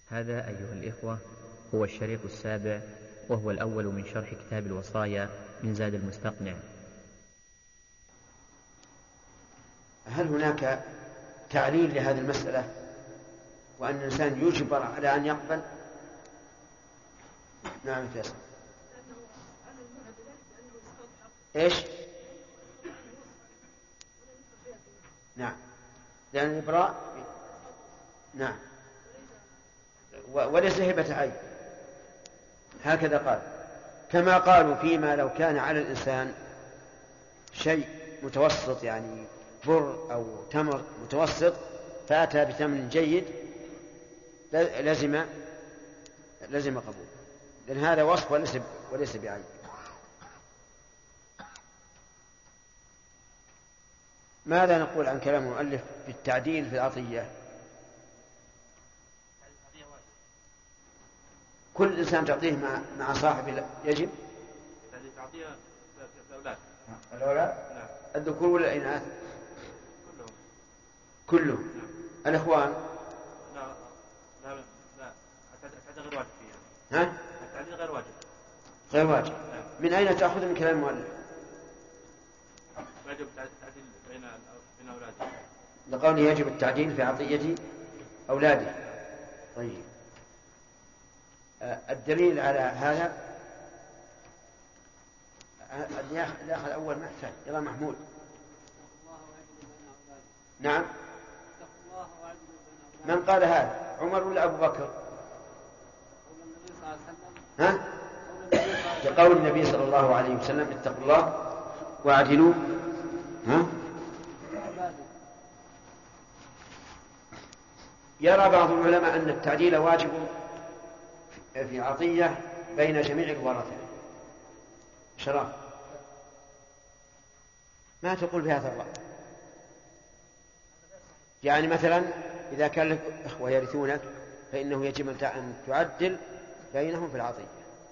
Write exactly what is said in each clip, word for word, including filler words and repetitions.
هذا أيها الإخوة هو الشريط السابع، وهو الأول من شرح كتاب الوصايا من زاد المستقنع. هل هناك تعليل لهذه المسألة وأن الإنسان يجبر على أن يقبل؟ نعم فيصل. إيش؟ نعم، لأن الإبراء نعم وليس هبة عين، هكذا قال. كما قالوا فيما لو كان على الإنسان شيء متوسط، يعني بر أو تمر متوسط، فأتى بثمن جيد لازم لازم قبول، لأن هذا وصف وليس وليس بعين. ماذا نقول عن كلام المؤلف في التعديل في العطية؟ كل إنسان تعطيه مع مع صاحبه يجب تعطيه الأولاد. الأولاد نعم. الذكور ولا الإناث؟ كلهم. كلهم. نعم. الإخوان؟ لا لا لا التعديل غير واجب فيها. ها؟ التعديل غير واجب. غير واجب. نعم. من أين تأخذ من كلام المؤلف؟ يجب التعديل بين بين أولاده. لقوله يجب التعديل في عطية أولاده. طيب، الدليل على هذا الأخ الأول محسن يلا محمود. نعم، من قال هذا؟ عمر ولا أبو بكر؟ ها؟ قول النبي صلى الله عليه وسلم اتقوا الله واعدلوا. ها؟ يرى بعض العلماء أن التعديل واجب في عطية بين جميع الورثة. شراب ما تقول بهذا الرأي؟ يعني مثلا إذا كان لك إخوة يرثونك فإنه يجب أن تعدل بينهم في العطية.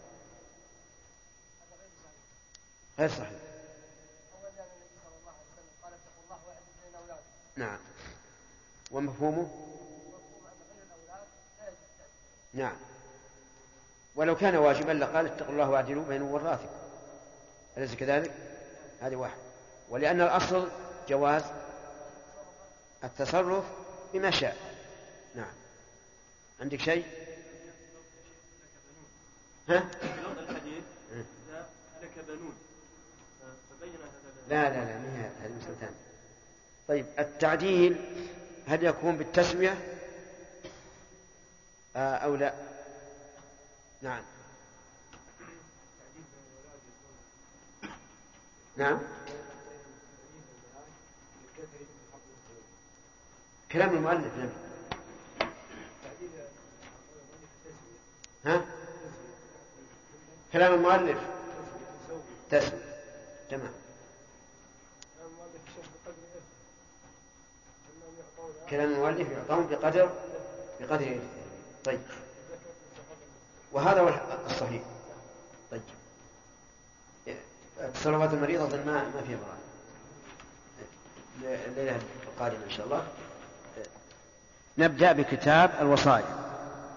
غير صحيح. نعم، ومفهومه نعم، ولو كان واجبا لقال اتقوا الله واعدلوا بين ورثكم، أليس كذلك؟ هذه واحد. ولأن الأصل جواز التصرف بما شاء. نعم، عندك شيء؟ ها؟ لا لا لا ما هي هذه مسألة ثانية. طيب، التعديل هل يكون بالتسوية أو لا؟ نعم نعم، كلام المؤلف. نعم. ها؟ كلام المؤلف تسوي. تمام. كلام المؤلف يعطون بقدر بقدر. طيب، وهذا هو الصحيح. طيب، التصرفات المريضة أظن ما ما فيها مراد. الليلة القادمة إن شاء الله نبدأ بكتاب الوصايا.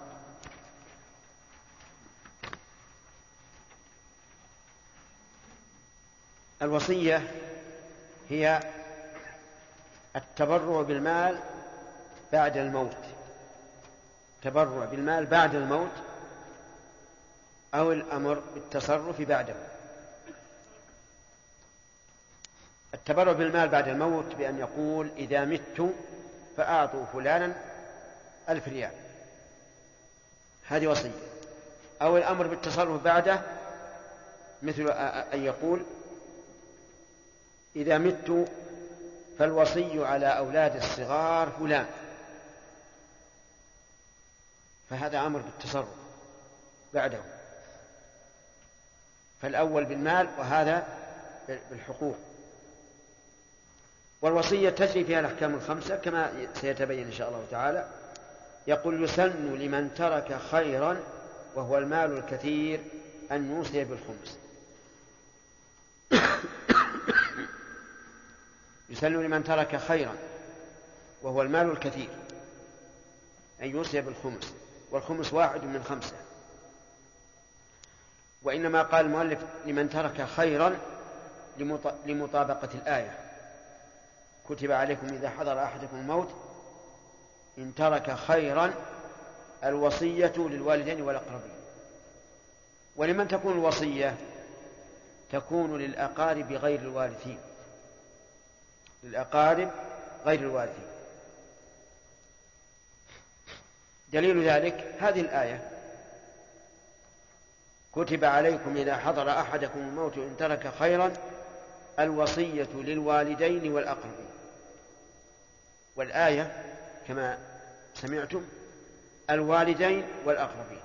الوصية هي التبرع بالمال بعد الموت، تبرع بالمال بعد الموت أو الأمر بالتصرف بعده. التبرع بالمال بعد الموت بأن يقول إذا مت فأعطوا فلانا ألف ريال، هذه وصية. أو الأمر بالتصرف بعده مثل أن يقول إذا مت فالوصي على أولاد الصغار فلان، فهذا أمر بالتصرف بعده. فالأول بالمال وهذا بالحقوق. والوصية تجري فيها الأحكام الخمسة كما سيتبين إن شاء الله تعالى. يقول يسن لمن ترك خيرا وهو المال الكثير أن يوصي بالخمس. يسن لمن ترك خيرا وهو المال الكثير أن يوصي بالخمس. والخمس واحد من خمسة. وإنما قال المؤلف لمن ترك خيرا لمطابقة الآية: كتب عليكم إذا حضر أحدكم الموت إن ترك خيرا الوصية للوالدين والأقربين. ولمن تكون الوصية؟ تكون للأقارب غير الوارثين، للأقارب غير الوارثين. دليل ذلك هذه الآية: كتب عليكم إذا حضر أحدكم الموت إن ترك خيرا الوصية للوالدين والأقربين. والآية كما سمعتم الوالدين والأقربين،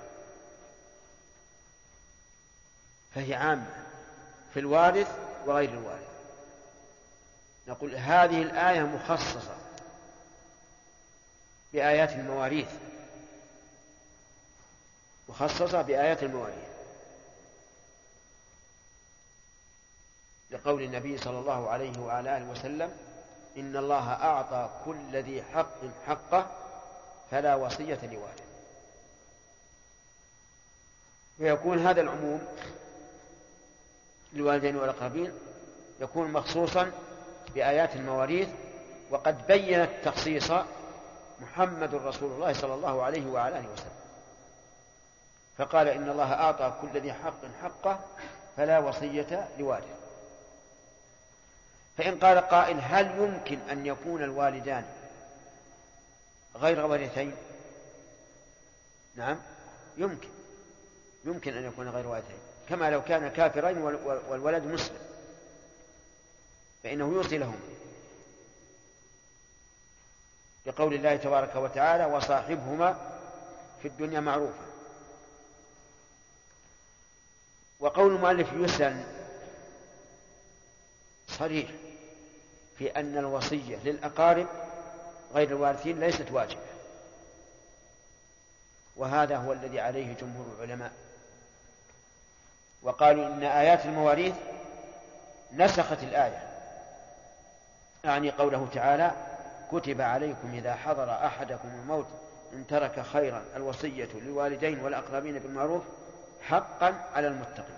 فهي عامة في الوارث وغير الوارث. نقول هذه الآية مخصصة بآيات المواريث، مخصصة بآيات المواريث، لقول النبي صلى الله عليه وعلى آله وسلم: إن الله أعطى كل ذي حق حقه فلا وصية لوارث. ويكون هذا العموم للوالدين والأقربين يكون مخصوصا بآيات المواريث، وقد بين التخصيص محمد رسول الله صلى الله عليه وعلى آله وسلم، فقال: إن الله أعطى كل ذي حق حقه فلا وصية لوارث. فإن قال قائل: هل يمكن أن يكون الوالدان غير وارثين؟ نعم يمكن، يمكن أن يكون غير وارثين، كما لو كان كافرين والولد مسلم فإنه يوصي لهم، لقول الله تبارك وتعالى: وصاحبهما في الدنيا معروفا. وقول المؤلف يسن صريح في أن الوصية للأقارب غير الوارثين ليست واجبة، وهذا هو الذي عليه جمهور العلماء، وقالوا إن آيات المواريث نسخت الآية، يعني قوله تعالى: كتب عليكم إذا حضر أحدكم الموت إن ترك خيرا الوصية للوالدين والأقربين بالمعروف حقا على المتقين.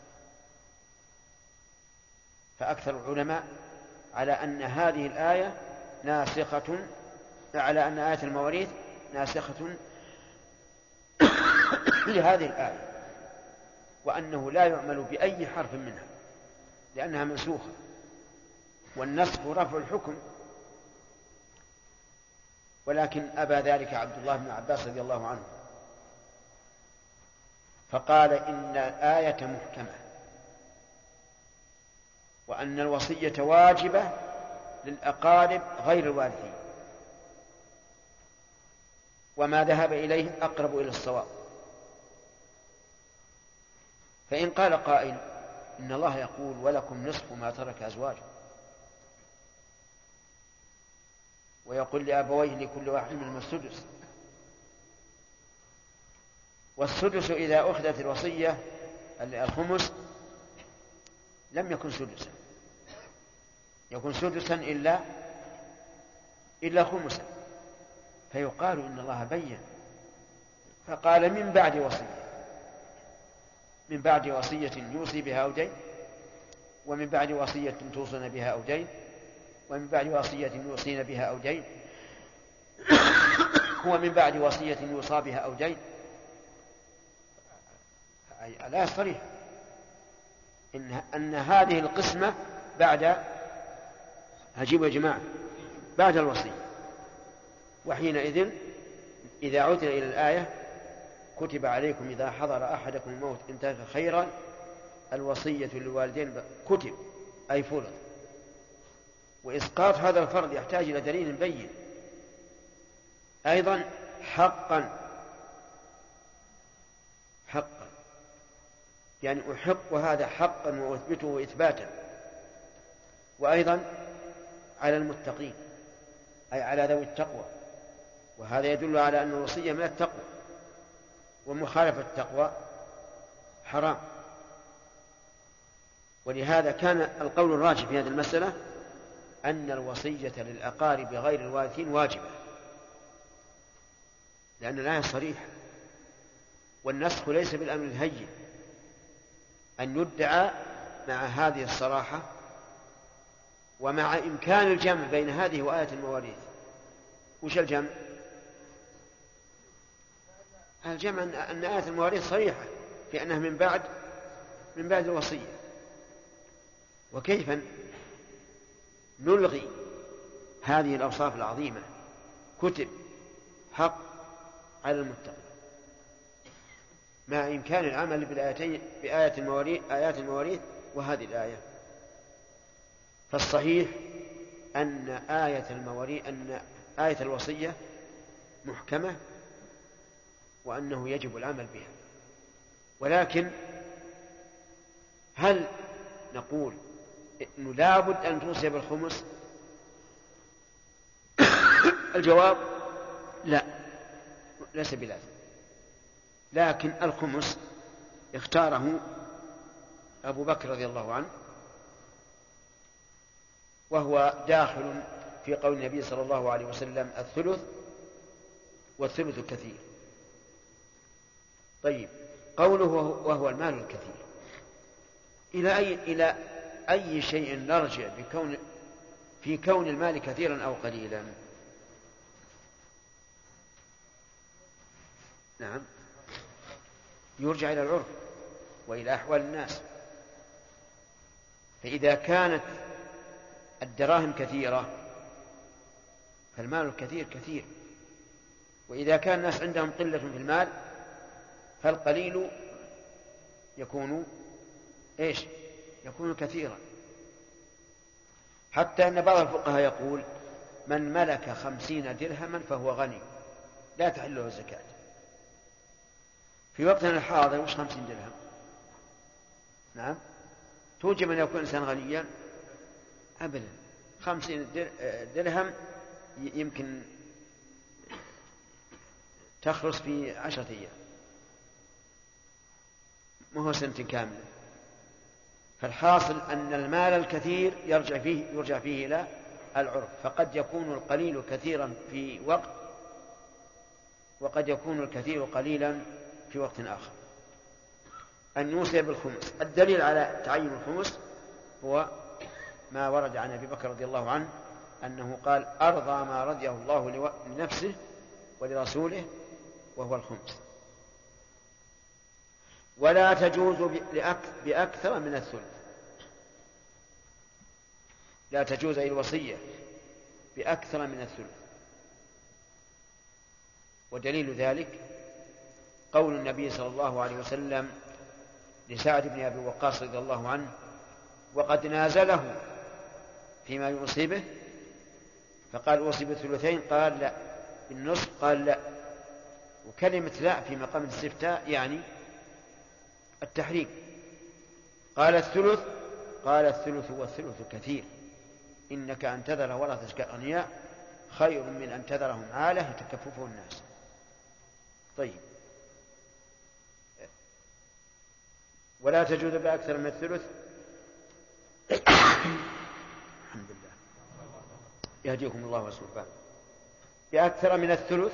فأكثر العلماء على أن هذه الآية ناسخة، على أن آية المواريث ناسخة لهذه الآية، وأنه لا يعمل بأي حرف منها لأنها منسوخة، والنسخ رفع الحكم. ولكن أبى ذلك عبد الله بن عباس رضي الله عنه، فقال: إن الآية محكمة، وأن الوصية واجبة للأقارب غير الوارثين، وما ذهب إليه أقرب إلى الصواب. فإن قال قائل: إن الله يقول: ولكم نصف ما ترك أزواجكم، ويقول لأبويه لكل واحد منهم السدس، والسدس إذا أخذت الوصية الخمس لم يكن سدسا، يكون سدسا إلا إلا خمسا، فيقال إن الله بين فقال: من بعد وصية، من بعد وصية يوصي بها أو دين، ومن بعد وصية توصون بها أو دين، ومن بعد وصية يوصين بها أو دين، ومن بعد وصية يوصى بها أو دين. لا صريح إن, أن هذه القسمة بعد، هجيب يا جماعة، بعد الوصية. وحينئذ إذا عدنا إلى الآية: كتب عليكم إذا حضر أحدكم الموت إن ترك خيرا الوصية للوالدين، كتب أي فرض، وإسقاط هذا الفرض يحتاج إلى دليل بين. أيضا حقا، حقا يعني أحق هذا حقا وأثبته إثباتا. وأيضا على المتقين أي على ذوي التقوى، وهذا يدل على أن الوصية من التقوى، ومخالفة التقوى حرام. ولهذا كان القول الراجح في هذه المسألة أن الوصية للأقارب غير الوارثين واجبة، لأن الآية صريحة والنسخ ليس بالأمر الهين أن يدعى مع هذه الصراحة ومع إمكان الجمع بين هذه وآية المواريث. وش الجمع؟ الجمع أن آية المواريث صريحة في أنها من بعد من بعد الوصية. وكيف نلغي هذه الأوصاف العظيمة؟ كتب حق على المتقين مع إمكان العمل بالآيتين بآية المواريث آيات المواريث وهذه الآية. فالصحيح أن آية المواريث أن آية الوصية محكمة وأنه يجب العمل بها. ولكن هل نقول إنه لابد أن توصي بالخمس؟ الجواب لا، ليس بلازم، لكن الخمس اختاره أبو بكر رضي الله عنه، وهو داخل في قول النبي صلى الله عليه وسلم الثلث والثلث كثير. طيب، قوله وهو المال الكثير، إلى أي, إلى أي شيء نرجع بكون في كون المال كثيرا أو قليلا؟ نعم، يرجع إلى العرف وإلى أحوال الناس. فإذا كانت الدراهم كثيرة فالمال الكثير كثير، وإذا كان الناس عندهم قلة في المال فالقليل يكون إيش؟ يكون كثيرا. حتى أن بعض الفقهاء يقول من ملك خمسين درهما فهو غني لا تحل له الزكاة. في وقتنا الحاضر وش خمسين درهم؟ نعم، توجب أن يكون إنسان غنيا؟ أبدا. خمسين درهم يمكن تخلص في عشرة أيام، ما هو سنة كاملة. فالحاصل أن المال الكثير يرجع فيه يرجع فيه إلى العرف، فقد يكون القليل كثيرا في وقت وقد يكون الكثير قليلا في وقت آخر. أن يوصي بالخمس، الدليل على تعيين الخمس هو ما ورد عن أبي بكر رضي الله عنه أنه قال أرضى ما رضيه الله لنفسه ولرسوله وهو الخمس. ولا تجوز بأكثر من الثلث، لا تجوز أي الوصية بأكثر من الثلث. ودليل ذلك قول النبي صلى الله عليه وسلم لسعد بن أبي وقاص رضي الله عنه وقد نازله فيما يوصي به فقال أوصي بالثلثين، قال لا، بالنصف قال لا. وكلمة لا في مقام الاستفتاء يعني التحريم. قال الثلث، قال الثلث والثلث كثير، إنك أن تذر ورثتك أغنياء خير من أن تذرهم عالة يتكففه الناس. طيب، ولا تجوز بأكثر من الثلث الحمد لله يهديكم الله وسبحانه. بأكثر من الثلث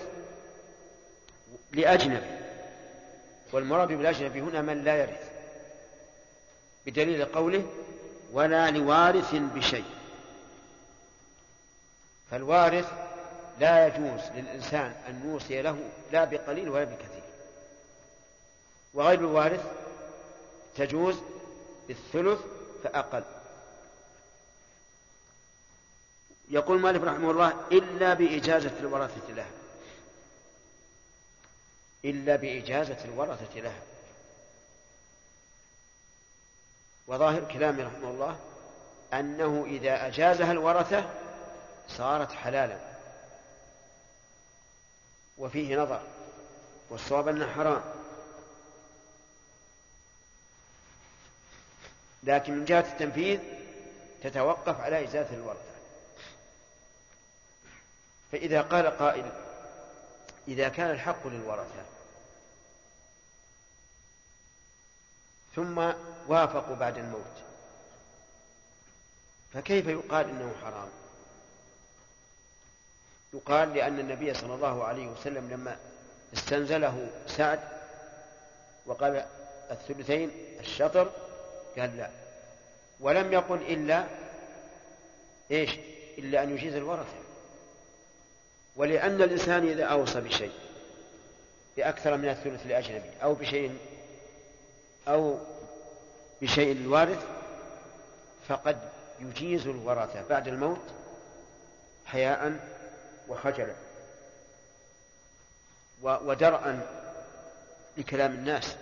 لأجنبي، والمراد بالأجنبي هنا من لا يرث، بدليل قوله ولا لوارث بشيء. فالوارث لا يجوز للإنسان أن يوصي له لا بقليل ولا بكثير. وغير الوارث تجوز بالثلث فأقل. يقول مالك رحمه الله إلا بإجازة الورثة لها، إلا بإجازة الورثة لها. وظاهر كلامه رحمه الله أنه إذا أجازها الورثة صارت حلالا، وفيه نظر، والصواب أنها حرام. لكن من جهة التنفيذ تتوقف على إجازة الورثة. فإذا قال قائل إذا كان الحق للورثة ثم وافقوا بعد الموت فكيف يقال إنه حرام؟ يقال لأن النبي صلى الله عليه وسلم لما استنزله سعد وقال الثلثين الشطر، قال لا، ولم يقل إلا إيش إلا أن يجيز الورثة. ولأن الإنسان إذا أوصى بشيء بأكثر من الثلث لأجنبي أو بشيء أو بشيء للوارث فقد يجيز الورثة بعد الموت حياء وخجلا ودرءا لكلام الناس،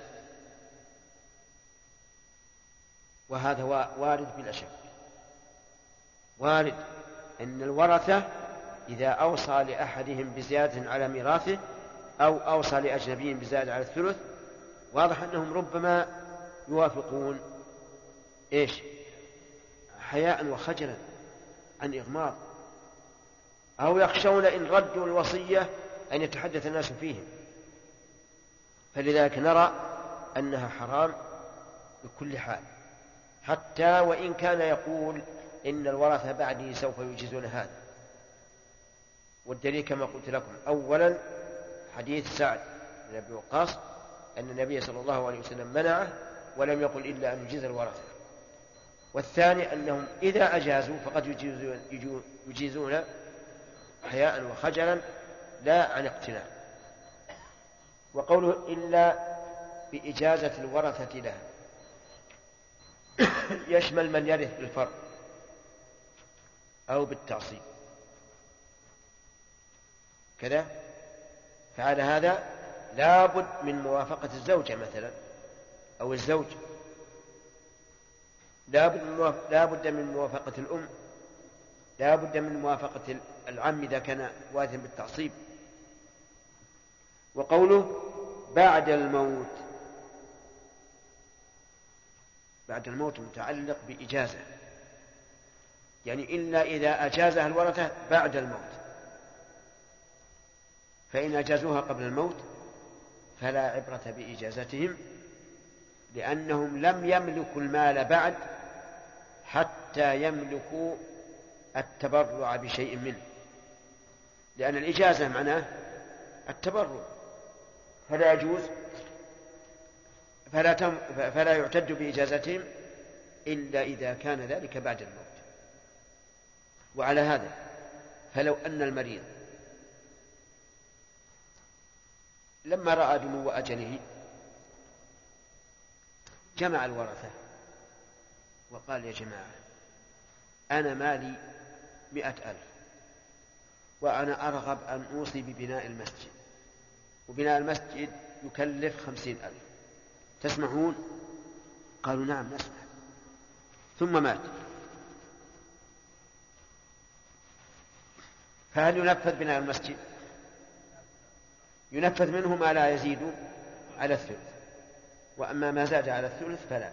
وهذا وارد بلا شك، وارد أن الورثة إذا أوصى لأحدهم بزيادة على ميراثه أو أوصى لأجنبي بزيادة على الثلث واضح أنهم ربما يوافقون إيش حياء وخجلا عن إغماض، أو يخشون إن ردوا الوصية أن يتحدث الناس فيهم. فلذلك نرى أنها حرام بكل حال، حتى وإن كان يقول إن الورثة بعدي سوف يجيزون هذا. والدليل كما قلت لكم أولا حديث سعد بن أبي وقاص أن النبي صلى الله عليه وسلم منعه ولم يقل إلا أن يجيز الورثة. والثاني أنهم إذا أجازوا فقد يجيزون, يجيزون حياء وخجلا لا عن اقتناع. وقوله إلا بإجازة الورثة له يشمل من يرث بالفرض أو بالتعصيب كذا. فعلى هذا لا بد من موافقة الزوجة مثلا أو الزوج، لا بد من موافقة الأم، لا بد من موافقة العم إذا كان وارثا بالتعصيب. وقوله بعد الموت، بعد الموت متعلق بإجازة، يعني إلا إذا أجازها الورثة بعد الموت، فإن أجازوها قبل الموت فلا عبرة بإجازتهم، لأنهم لم يملكوا المال بعد حتى يملكوا التبرع بشيء منه، لأن الإجازة معناه التبرع، فلا يجوز فلا, تم فلا يعتد بإجازتهم إلا إذا كان ذلك بعد الموت. وعلى هذا فلو أن المريض لما رأى دنو أجله جمع الورثة وقال يا جماعة أنا مالي مئة ألف وأنا أرغب أن أوصي ببناء المسجد، وبناء المسجد يكلف خمسين ألف، تسمحون؟ قالوا نعم نسمح. ثم مات، فهل ينفذ بناء المسجد؟ ينفذ منه ما لا يزيد على الثلث، وأما ما زاد على الثلث فلا.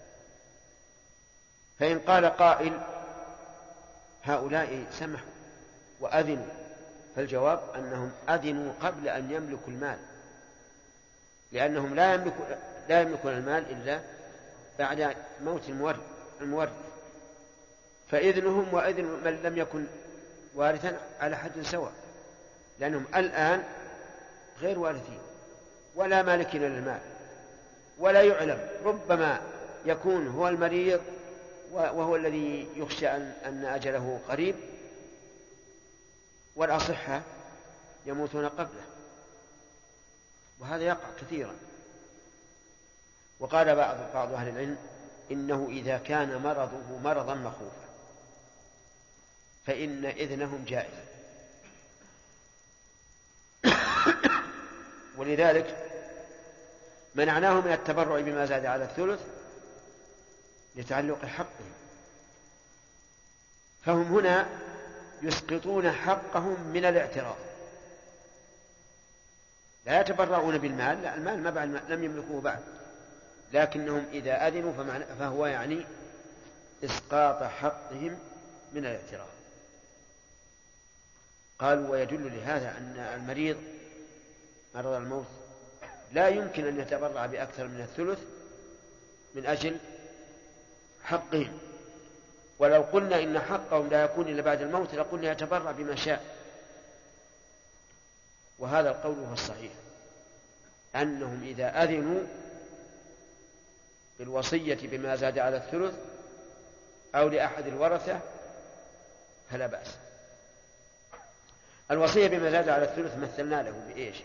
فإن قال قائل هؤلاء سمحوا وأذنوا، فالجواب أنهم أذنوا قبل أن يملكوا المال، لأنهم لا يملكون لا يملكون المال إلا بعد موت المورث، فإذنهم وإذن من لم يكن وارثا على حد سواء، لأنهم الآن غير وارثين ولا مالكين للمال، ولا يعلم، ربما يكون هو المريض وهو الذي يخشى أن أجله قريب، والأصحة يموتون قبله، وهذا يقع كثيرا. وقال بعض بعض أهل العلم إنه إذا كان مرضه مرضا مخوفا فإن إذنهم جائز، ولذلك منعناه من التبرع بما زاد على الثلث لتعلق حقهم، فهم هنا يسقطون حقهم من الاعتراض، لا يتبرعون بالمال، لا المال ما بعد لم يملكوه بعد، لكنهم إذا أذنوا فهو يعني إسقاط حقهم من الاعتراض. قالوا ويدل لهذا أن المريض مرض الموت لا يمكن أن يتبرع بأكثر من الثلث من أجل حقهم، ولو قلنا إن حقهم لا يكون إلا بعد الموت لقلنا يتبرع بما شاء. وهذا القول هو الصحيح، أنهم إذا أذنوا بالوصية بما زاد على الثلث أو لأحد الورثة فلا بأس. الوصية بما زاد على الثلث مثلنا له بإيش؟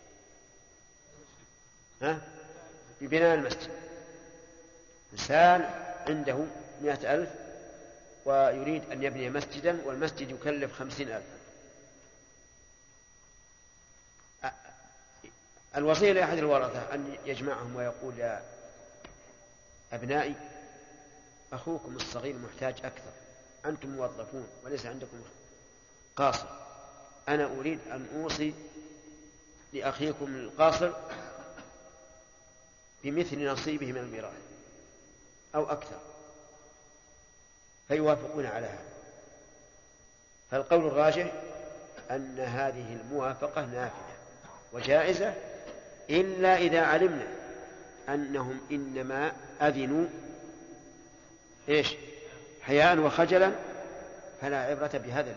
ها؟ ببناء المسجد. إنسان عنده مئة ألف ويريد أن يبني مسجدا والمسجد يكلف خمسين ألف. الوصية لأحد الورثة أن يجمعهم ويقول يا أبنائي أخوكم الصغير محتاج أكثر، أنتم موظفون وليس عندكم قاصر، أنا أريد أن أوصي لأخيكم القاصر بمثل نصيبه من الميراث أو أكثر، فيوافقون على هذا. فالقول الراجح أن هذه الموافقة نافذة وجائزة إلا إذا علمنا أنهم إنما أذنوا إيش؟ حياء وخجلا، فلا عبرة بهذا.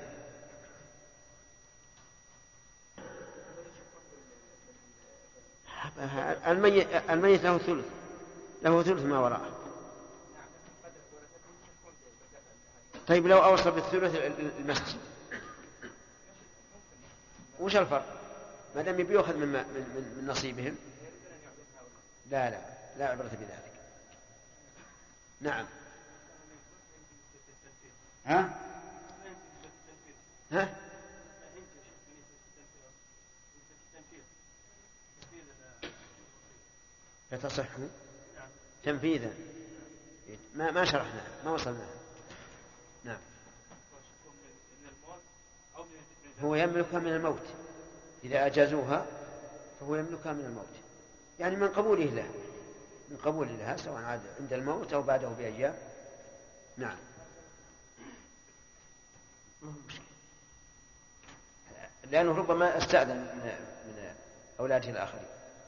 الميت له ثلث، له ثلث ما وراءه. طيب لو أوصى بالثلث المسجد وش الفرق؟ ما دام بيأخذ من, من, من نصيبهم. لا لا لا عبرة بذلك. نعم. ها ها فتصح تنفيذا. ما ما شرحنا ما وصلنا. نعم. هو يملكها من الموت إذا أجازوها، فهو يملكها من الموت، يعني من قبوله له، من قبوله لها سواء عاد عند الموت أو بعده بأيام. نعم. لأنه ربما استأذن من أولاده الآخرين.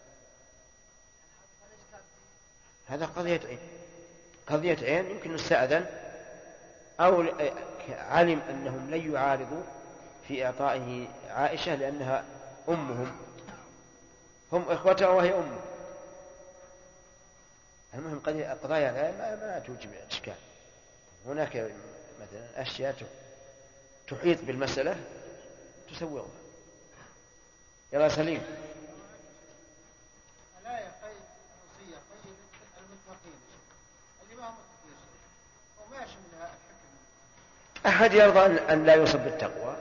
هذا قضية عين، قضية عين يمكن استأذن أو علم أنهم لن يعارضوا في إعطائه عائشة لأنها أمهم، هم إخوتها وهي أمه. المهم قضايا ما, ما توجب إشكال. هناك مثلا أشياء تحيط بالمسألة تسوغها. يلا سليم. لا يقيد وصية قيد المتقين اللي ما هم متقين وما يشملها الحكم. أحد يرضى أن لا يوصف بالتقوى؟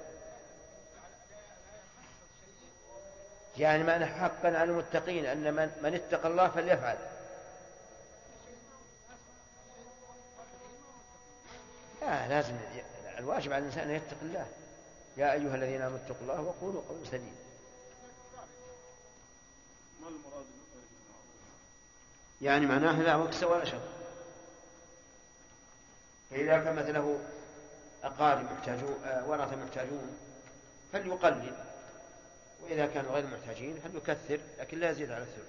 يعني ما حقا على المتقين أن من, من اتقى الله فليفعل. لا لازم الواجب على الإنسان أن يتقي الله. يا أيها الذين آمنوا اتقوا الله وقولوا قولا سديدا. يعني معناه لا وكس ولا شر. فإذا كان مثله أقارب محتاجون ورثة محتاجون فليقلل، وإذا كانوا غير محتاجين فليكثر، لكن لا يزيد على الثلث.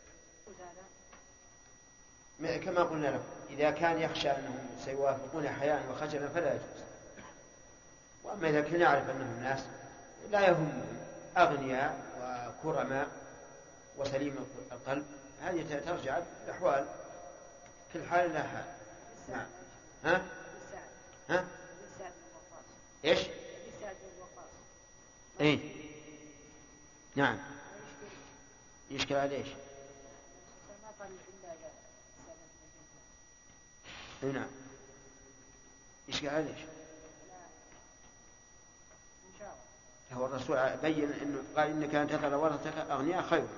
كما قلنا لكم إذا كان يخشى أنهم سيوافقون حياء وخجلا فلا يجوز. وأما إذا كنا نعرف أنهم ناس لا يهمهم أغنياء وكرماء وسليم القلب، هذه ترجع الأحوال كل حال لا حال. نعم. ها ها إيش؟ إيه نعم. يشكل على إيش؟ إيه نعم. يشكل على إيش؟ هو الرسول بين إنه قال إنك أن تذر ورثتك أغنياء خير.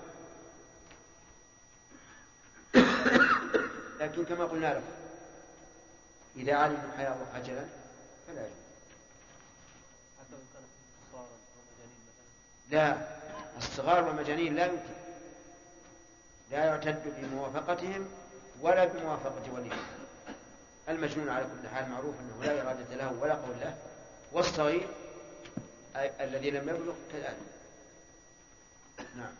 لكن كما قلنا لكم إذا علموا حياء وخجلا فلا يجوز. حتى لو كانت صغارا ومجانين مثلا. لا، الصغار والمجانين لا يمكن، لا يعتد بموافقتهم ولا بموافقة وليهم. المجنون على كل حال معروف أنه لا إرادة له ولا قول له، والصغير الذي لم يبلغ كذلك. نعم.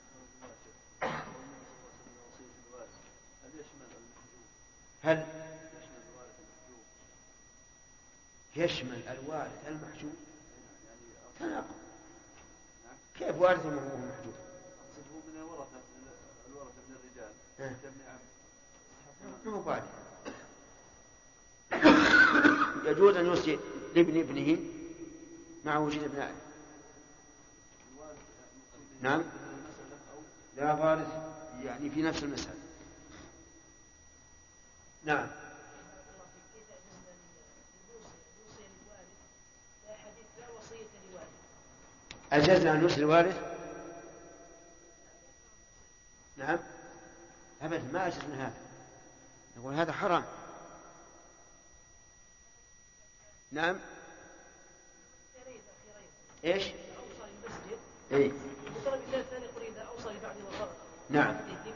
هل يشمل الوارث المحجوب؟ تناقض. كيف وارث وهو محجوب؟ أقصد هو من الورثة الورثة من الرجال كابن عم هو بعد يجوز أن يوصي لابن ابنه مع وجود ابنائه. نعم لا وارث يعني في نفس المسألة. نعم أجزنا أن يوصي الوارث. نعم أبدا ما أجزنا هذا، نقول هذا حرام. نعم إيش إيه؟ نعم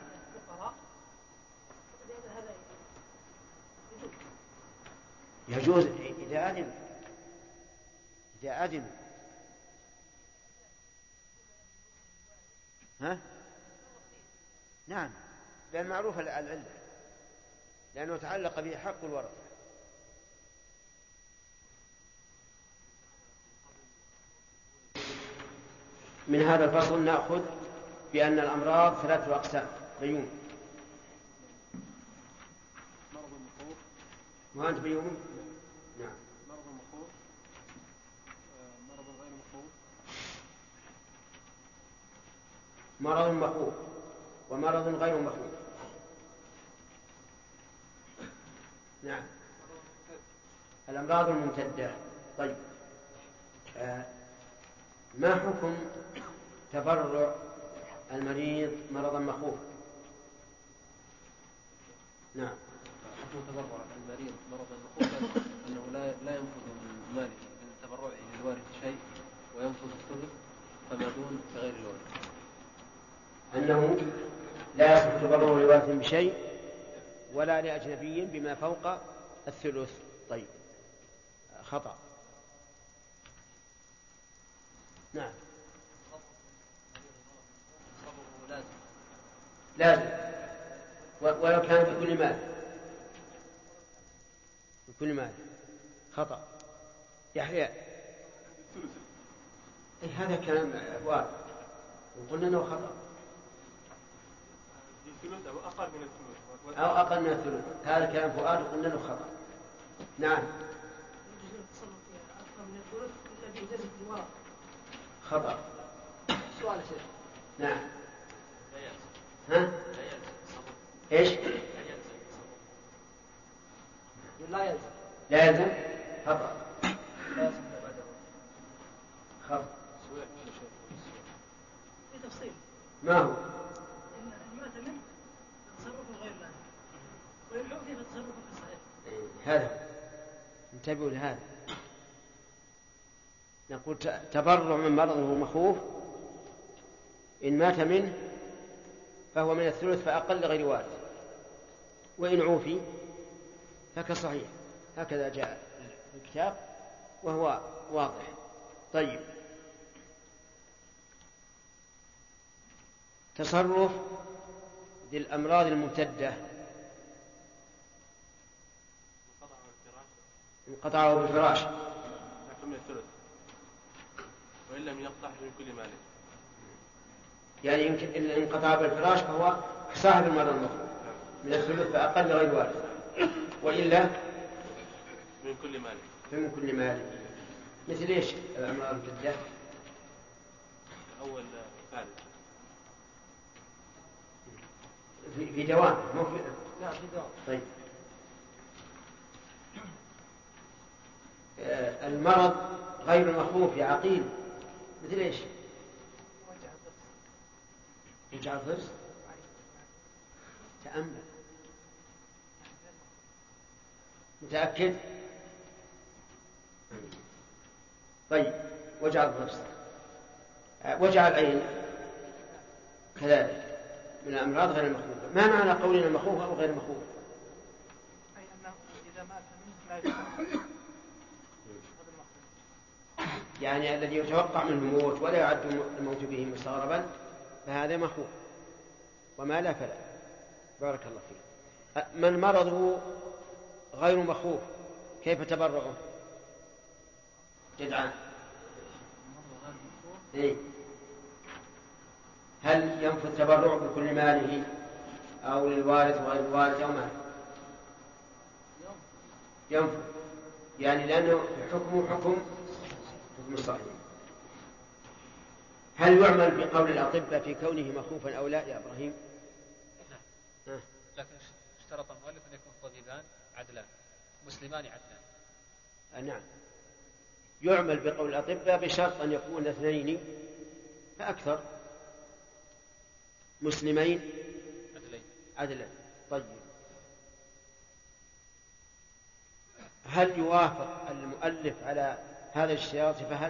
يجوز إذا أذن إذا أذن ها؟ نعم لأن معروف العلة لأنه تعلق به حق الورثة. من هذا الفصل نأخذ بأن الأمراض ثلاثة أقسام. بيوم مرض المخوف. وأنت بيوم. نعم مرض المخوف، مرض غير مخوف. مرض مخوف ومرض غير مخوف. نعم الأمراض الممتدة. طيب آه ما حكم تبرع المريض مرضا مخوفا؟ نعم حكم تبرع المريض مرضا مخوفا أنه لا لا ينفذ من ماله من تبرعه للوارث شيء وينفذ الثلث فما دون كغير الوارث. أنه لا يصح تبرع لوارث بشيء ولا لأجنبي بما فوق الثلث. طيب خطأ. نعم لازم ولو كان بكل مال بكل مال. خطأ. يحيى إيه هذا كلام أفوار وقلنا أنه خطأ أو أقل من الثلث أو أقل من الثلث. هذا كلام فؤاد وقلنا له خطأ. نعم خطأ. سؤال شيخ. نعم ها ايش لا يلزم. لا يلزم. خطأ. خطأ. في تفصيل ما هو إن مات منه تصرف غير لازم ويلحق فيه تصرف في الصحيح. هذا انتبهوا لهذا. نقول تبرع من مرضه مخوف إن مات منه فهو من الثلث فأقل غير وارث وإن عوفي فكصحيح. هكذا جاء في الكتاب وهو واضح. طيب تصرف للأمراض الممتدة. انقطعه بالفراش لكن من الثلث وإن لم يقطع من كل ماله. يعني يمكن إن انقطع بالفراش فهو صاحب المرض المخوف من الثلث فأقل غير وارث وإلا من كل ماله فمن كل ماله. مثل إيش الأمراض الممتدة؟ أول ثالث في, في دوام مو في لا في دوام. طيب آه المرض غير المخوف يا عقيل مثل إيش؟ وجع الضرس. تأمل. متأكد؟ طيب وجع الضرس. وجع العين كذلك من الأمراض غير المخوفة. ما معنى قولنا المخوفة أو غير المخوفة؟ أي أنه إذا مات منه لا يشعر. يعني الذي يتوقع منه الموت ولا يعد الموت به مستغربا فهذا مخوف وما لا فلا. بارك الله فيك. من مرضه غير مخوف كيف تبرعه؟ جدعان إيه؟ هل ينفذ التبرع بكل ماله أو للوارث وغير الوارث أو ماله؟ ينفذ، يعني لأنه حكمه حكم حكم الصحيح. هل يعمل بقول الأطباء في كونه مخوفا أو لا يا إبراهيم؟ نعم. لكن اشترط المؤلف أن يكون طبيبان عدلان مسلمان عدلان. آه نعم، يعمل بقول الأطباء بشرط أن يكون اثنين فأكثر مسلمين عدلين. عدلين. طيب، هل يوافق المؤلف على هذا الاشتراط فهل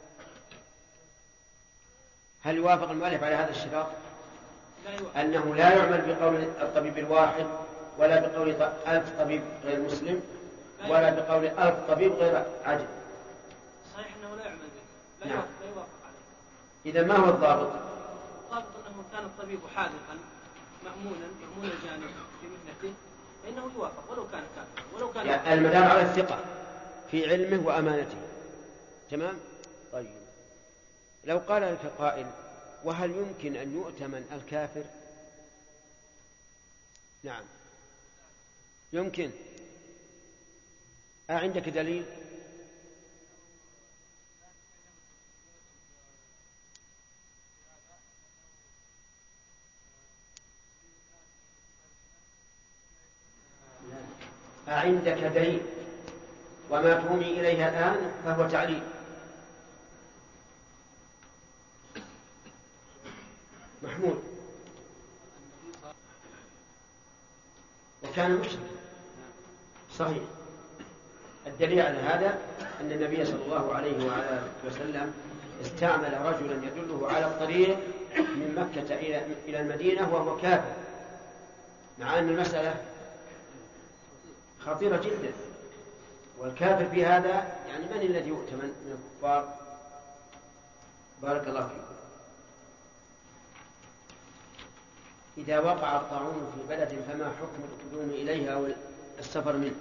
هل يوافق المؤلف على هذا الاشتراط أنه لا يعمل بقول الطبيب الواحد ولا بقول ألف طبيب غير مسلم ولا بقول ألف طبيب غير عدل؟ صحيح أنه لا يعمل به، لا نعم. لا يوافق عليه. إذا ما هو الضابط؟ الضابط أنه كان الطبيب حاذقا مأمونا مأمون الجانب في مهنته فإنه يوافق ولو كان كافرا ولو كان يعني المدار على الثقة في علمه وأمانته. تمام. طيب، لو قال لك قائل وهل يمكن أن يؤتمن الكافر؟ نعم يمكن. أعندك دليل؟ أعندك دليل؟ وما تهمي إليها الآن فهو تعليل. محمود وكان مشركا. صحيح. الدليل على هذا أن النبي صلى الله عليه وعلى وسلم استعمل رجلا يدله على الطريق من مكة إلى المدينة وهو كافر، مع أن المسألة خطيرة جدا، والكافر في هذا يعني من الذي يؤتمن من الكفار؟ بارك الله فيكم. إذا وقع الطاعون في بلد فما حكم القدوم إليها والسفر منه؟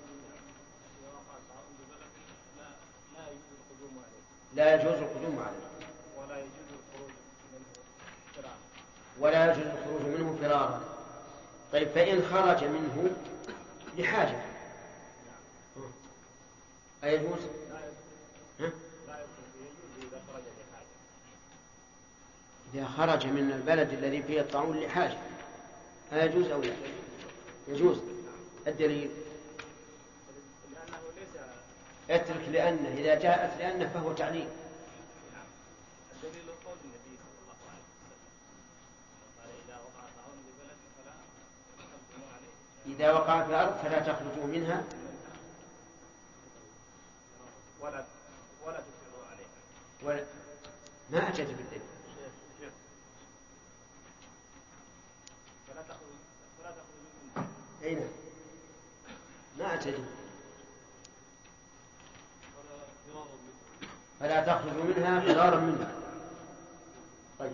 لا يجوز القدوم عليه ولا يجوز الخروج منه فرارا ولا يجوز الخروج منه فرارا. طيب، فإن خرج منه لحاجة أيجوز؟ ها؟ إذا خرج من البلد الذي فيه الطاعون لحاجة أيجوز أو لا؟ يجوز. الدليل؟ اترك لأنه، إذا جاءت لأنه فهو تعليل. الدليل قول النبي صلى الله عليه وسلم قال إذا وقع طاعون ببلد فلا تخرجوا عليه. إذا وقع في الأرض فلا تخرجوا منها ولا ولا تسروا عليه. ولا ما أتيت بالدليل. فلا تخرج فلا تخرجوا منها. أين؟ ما أتيت. فلا تخرجوا منها فرارا منها. طيب،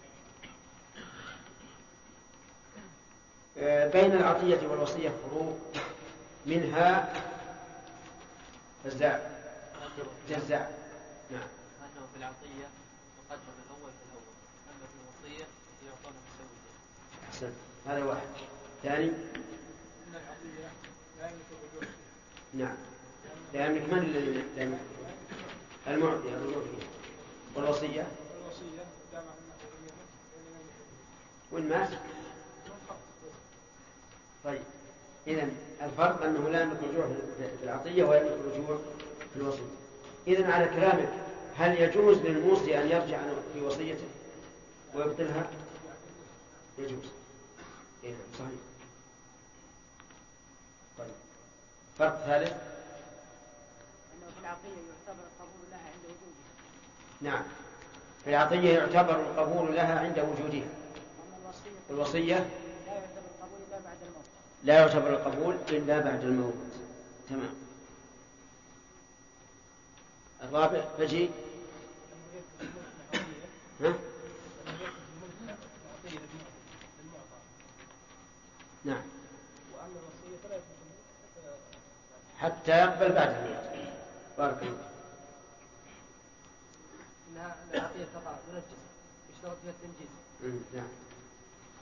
بين العطية والوصية فروق، منها جزاء جزاء. نعم. أنه في العطية يقدم الأول في الأول، أما في الوصية يعطون مسويين. أحسن، هذا واحد. ثاني، إن العطية لا يملك الرجوع. نعم لا يملك. من الذي لا يملك؟ المعطي الرجوع فيه. والوصية الوصية دام أنه والمال. طيب، إذن الفرق أنه لا يملك الرجوع في العطية ويملك الرجوع في الوصية. إذن على كلامك هل يجوز للموصي أن يرجع في وصيته ويبطلها؟ يجوز. إذن صحيح. طيب، فرق ثالث أنه في العطية يعتبر القبول لها عند وجودها. نعم، في العطية يعتبر القبول لها عند وجودها. الوصية لا يعتبر القبول إلا بعد الموت. لا يعتبر القبول إلا بعد الموت. تمام. الرابع فجي. ها؟ نعم. حتى يقبل بعد الموت. بارك الله. إنها العطية تقع من الجسم يشترط فيها التنجيز. نعم.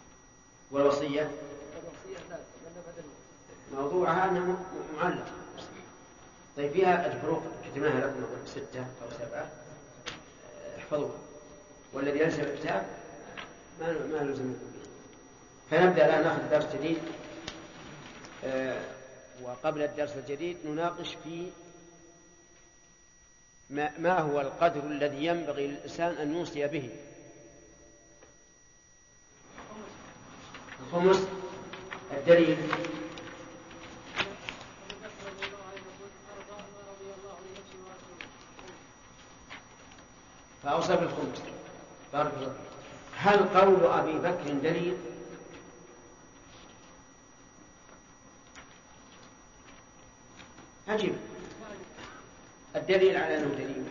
والوصية الوصية لا لأنها بعد الموت. موضوعها أنها معلقة. طيب فيها الفروق كتبناها لكم ستة أو سبعة احفظوها، والذي ليس بالكتاب ما ما لزمكم به. فنبدأ الآن نأخذ درس جديد، آه وقبل الدرس الجديد نناقش في ما, ما هو القدر الذي ينبغي للإنسان أن يوصي به. الخمس الدليل فأوصى بالخمس. بارك الله. هل قول أبي بكر دليل؟ عجيب، الدليل على أنه دليل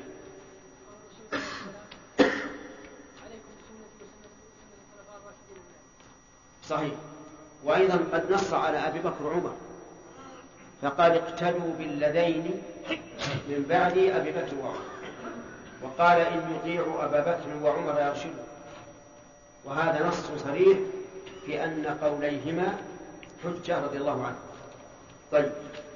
صحيح. وأيضا قد نص على أبي بكر وعمر فقال اقتدوا بالذين من بعد أبي بكر وعمر، وقال إن يطيعوا أبا بكر وعمر يرشدوا، وهذا نص صريح في أن قوليهما حجة رضي الله عنه. طيب،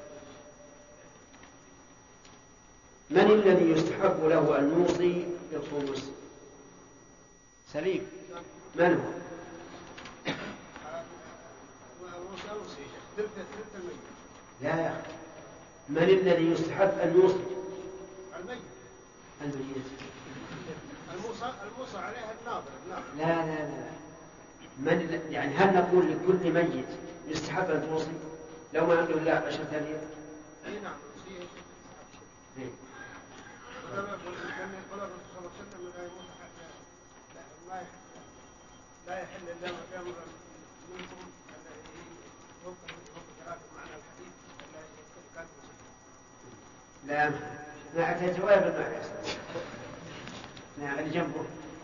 من الذي يستحب له أن يوصي بالخمس؟ سليم، من هو؟ لا يا أخي، من الذي يستحب أن يوصي؟ الميت. الميت الموصى الموصى عليها الناظر. لا لا لا من يعني هل نقول لكل ميت يستحب أن توصي لو ما عنده إلا عشرة ثانية؟ اي نعم. إيه. قال الرسول صلى الله عليه وسلم لا يموت حتى لا لا يحل الا ما كان منكم يوقف ثلاثة معنى الحديث لا يذكر كان لا ما أتيت ولا بالمعنى. نعم اللي جنبه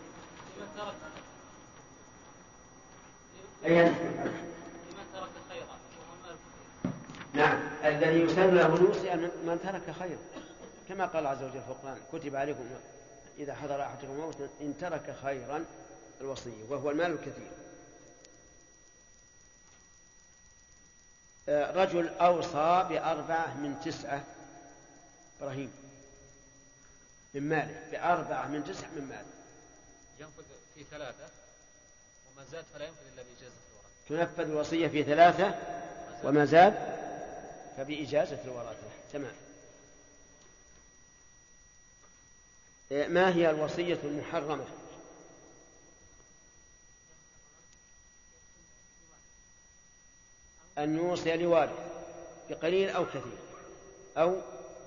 أي نعم الذي يسن له الوصي من ترك خيرا، كما قال عز وجل في القرآن كتب عليكم إذا حضر أحدكم الموت إن ترك خيرا الوصية، وهو المال الكثير. رجل أوصى بأربعة من تسعة إبراهيم من ماله، بأربعة من تسعة من ماله، ينفذ في ثلاثة وما زاد فلا ينفذ إلا بإجازة الورثة. تنفذ الوصية في ثلاثة وما زاد فبإجازة الورثة. تمام. ما هي الوصية المحرمة؟ أن يوصي لوارث بقليل أو كثير أو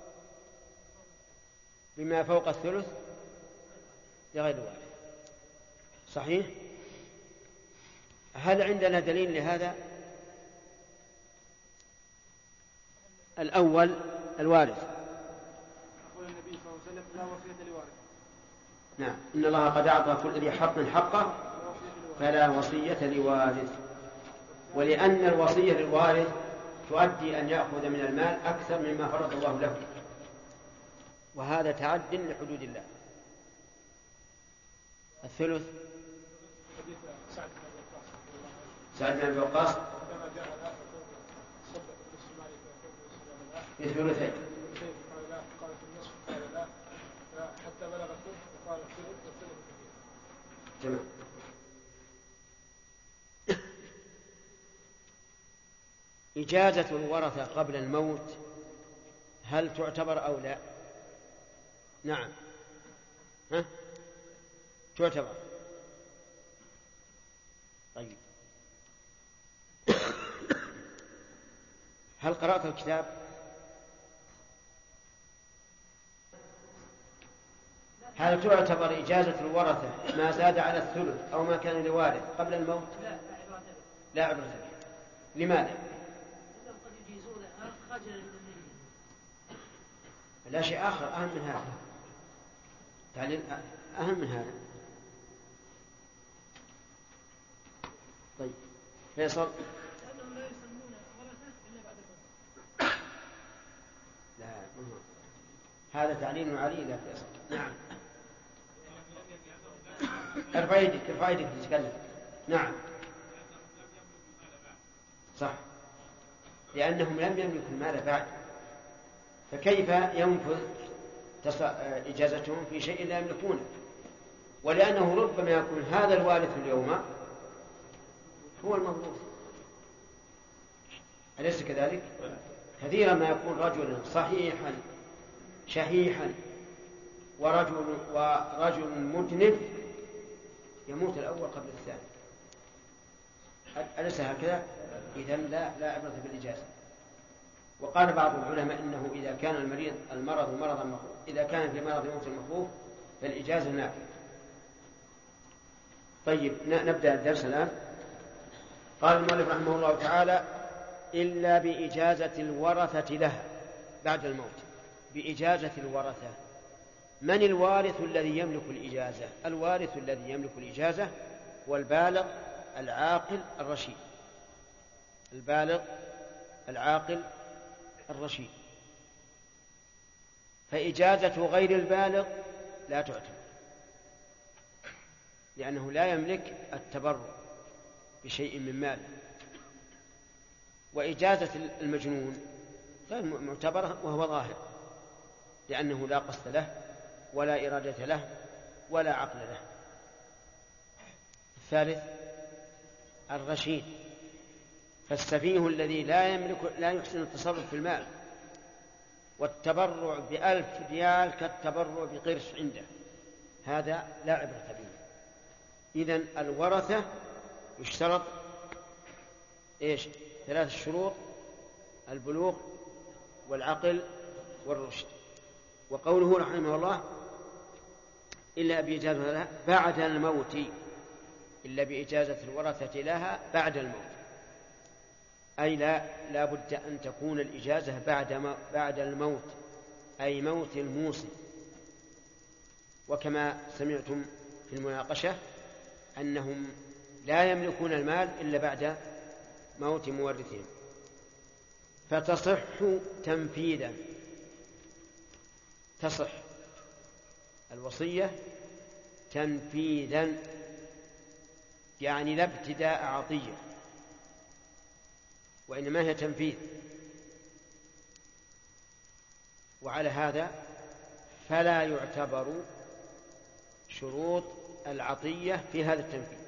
بما فوق الثلث لغير الوارث. صحيح؟ هل عندنا دليل لهذا؟ الأول الوارث. يقول النبي صلى الله عليه وسلم لا وصية لوارث. نعم، إن الله قد أعطى كل ذي حق حقه فلا وصية لوارث. ولأن الوصية للوارث تؤدي أن يأخذ من المال أكثر مما فرض الله له، وهذا تعد لحدود الله. الثلث سعد بن أبي وقاص بثلثين حتى بلغ الثلث وقال الثلث والثلث كثير. تمام. إجازة الورثة قبل الموت هل تعتبر أو لا؟ نعم، ها؟ تعتبر. طيب، هل قرأت الكتاب؟ هل تعتبر إجازة الورثة ما زاد على الثلث أو ما كان لوارث قبل الموت؟ لا عبرة به. لماذا؟ لا شيء آخر أهم من هذا، تعليل أهم من هذا. طيب فيصل. لا هذا تعليل علي لا فيصل. نعم ارفع يدك ارفع يدك تتكلم. نعم صح، لأنهم لم يملكوا المال بعد، فكيف ينفذ إجازتهم في شيء لا يملكونه؟ ولأنه ربما يكون هذا الوارث اليوم هو الموروث، أليس كذلك؟ كثيرا ما يكون رجلا صحيحا شحيحا ورجل, ورجل مجنب يموت الأول قبل الثاني، أليس هكذا؟ إذن لا لا عبرة بالإجازة. وقال بعض العلماء إنه إذا كان المريض المرض مرضا مخوف، إذا كان في مرض موت المخوف فالإجازة نافذة. طيب نبدأ الدرس الآن. قال المؤلف رحمه الله تعالى: إلا بإجازة الورثة لها بعد الموت. بإجازة الورثة. من الوارث الذي يملك الإجازة؟ الوارث الذي يملك الإجازة هو البالغ العاقل الرشيد. البالغ العاقل الرشيد. فإجازة غير البالغ لا تعتبر، لأنه لا يملك التبرع بشيء من ماله. وإجازة المجنون غير معتبرة وهو ظاهر، لأنه لا قصد له ولا إرادة له ولا عقل له. الثالث الرشيد. فالسفيه الذي لا يملك لا يحسن التصرف في المال، والتبرع بألف ريال كالتبرع بقرش عنده، هذا لا عبرة به. إذن الورثة يشترط إيش؟ ثلاث شروط: البلوغ والعقل والرشد. وقوله رحمه الله: إلا بإجازة لها بعد الموت. إلا بإجازة الورثة لها بعد الموت، أي لا لا بد أن تكون الإجازة بعد بعد الموت، أي موت الموصي. وكما سمعتم في المناقشة أنهم لا يملكون المال إلا بعد موت مورثهم. فتصح تنفيذا. تصح الوصية تنفيذا، يعني لا ابتداء عطية، وإنما هي تنفيذ. وعلى هذا فلا يعتبر شروط العطية في هذا التنفيذ،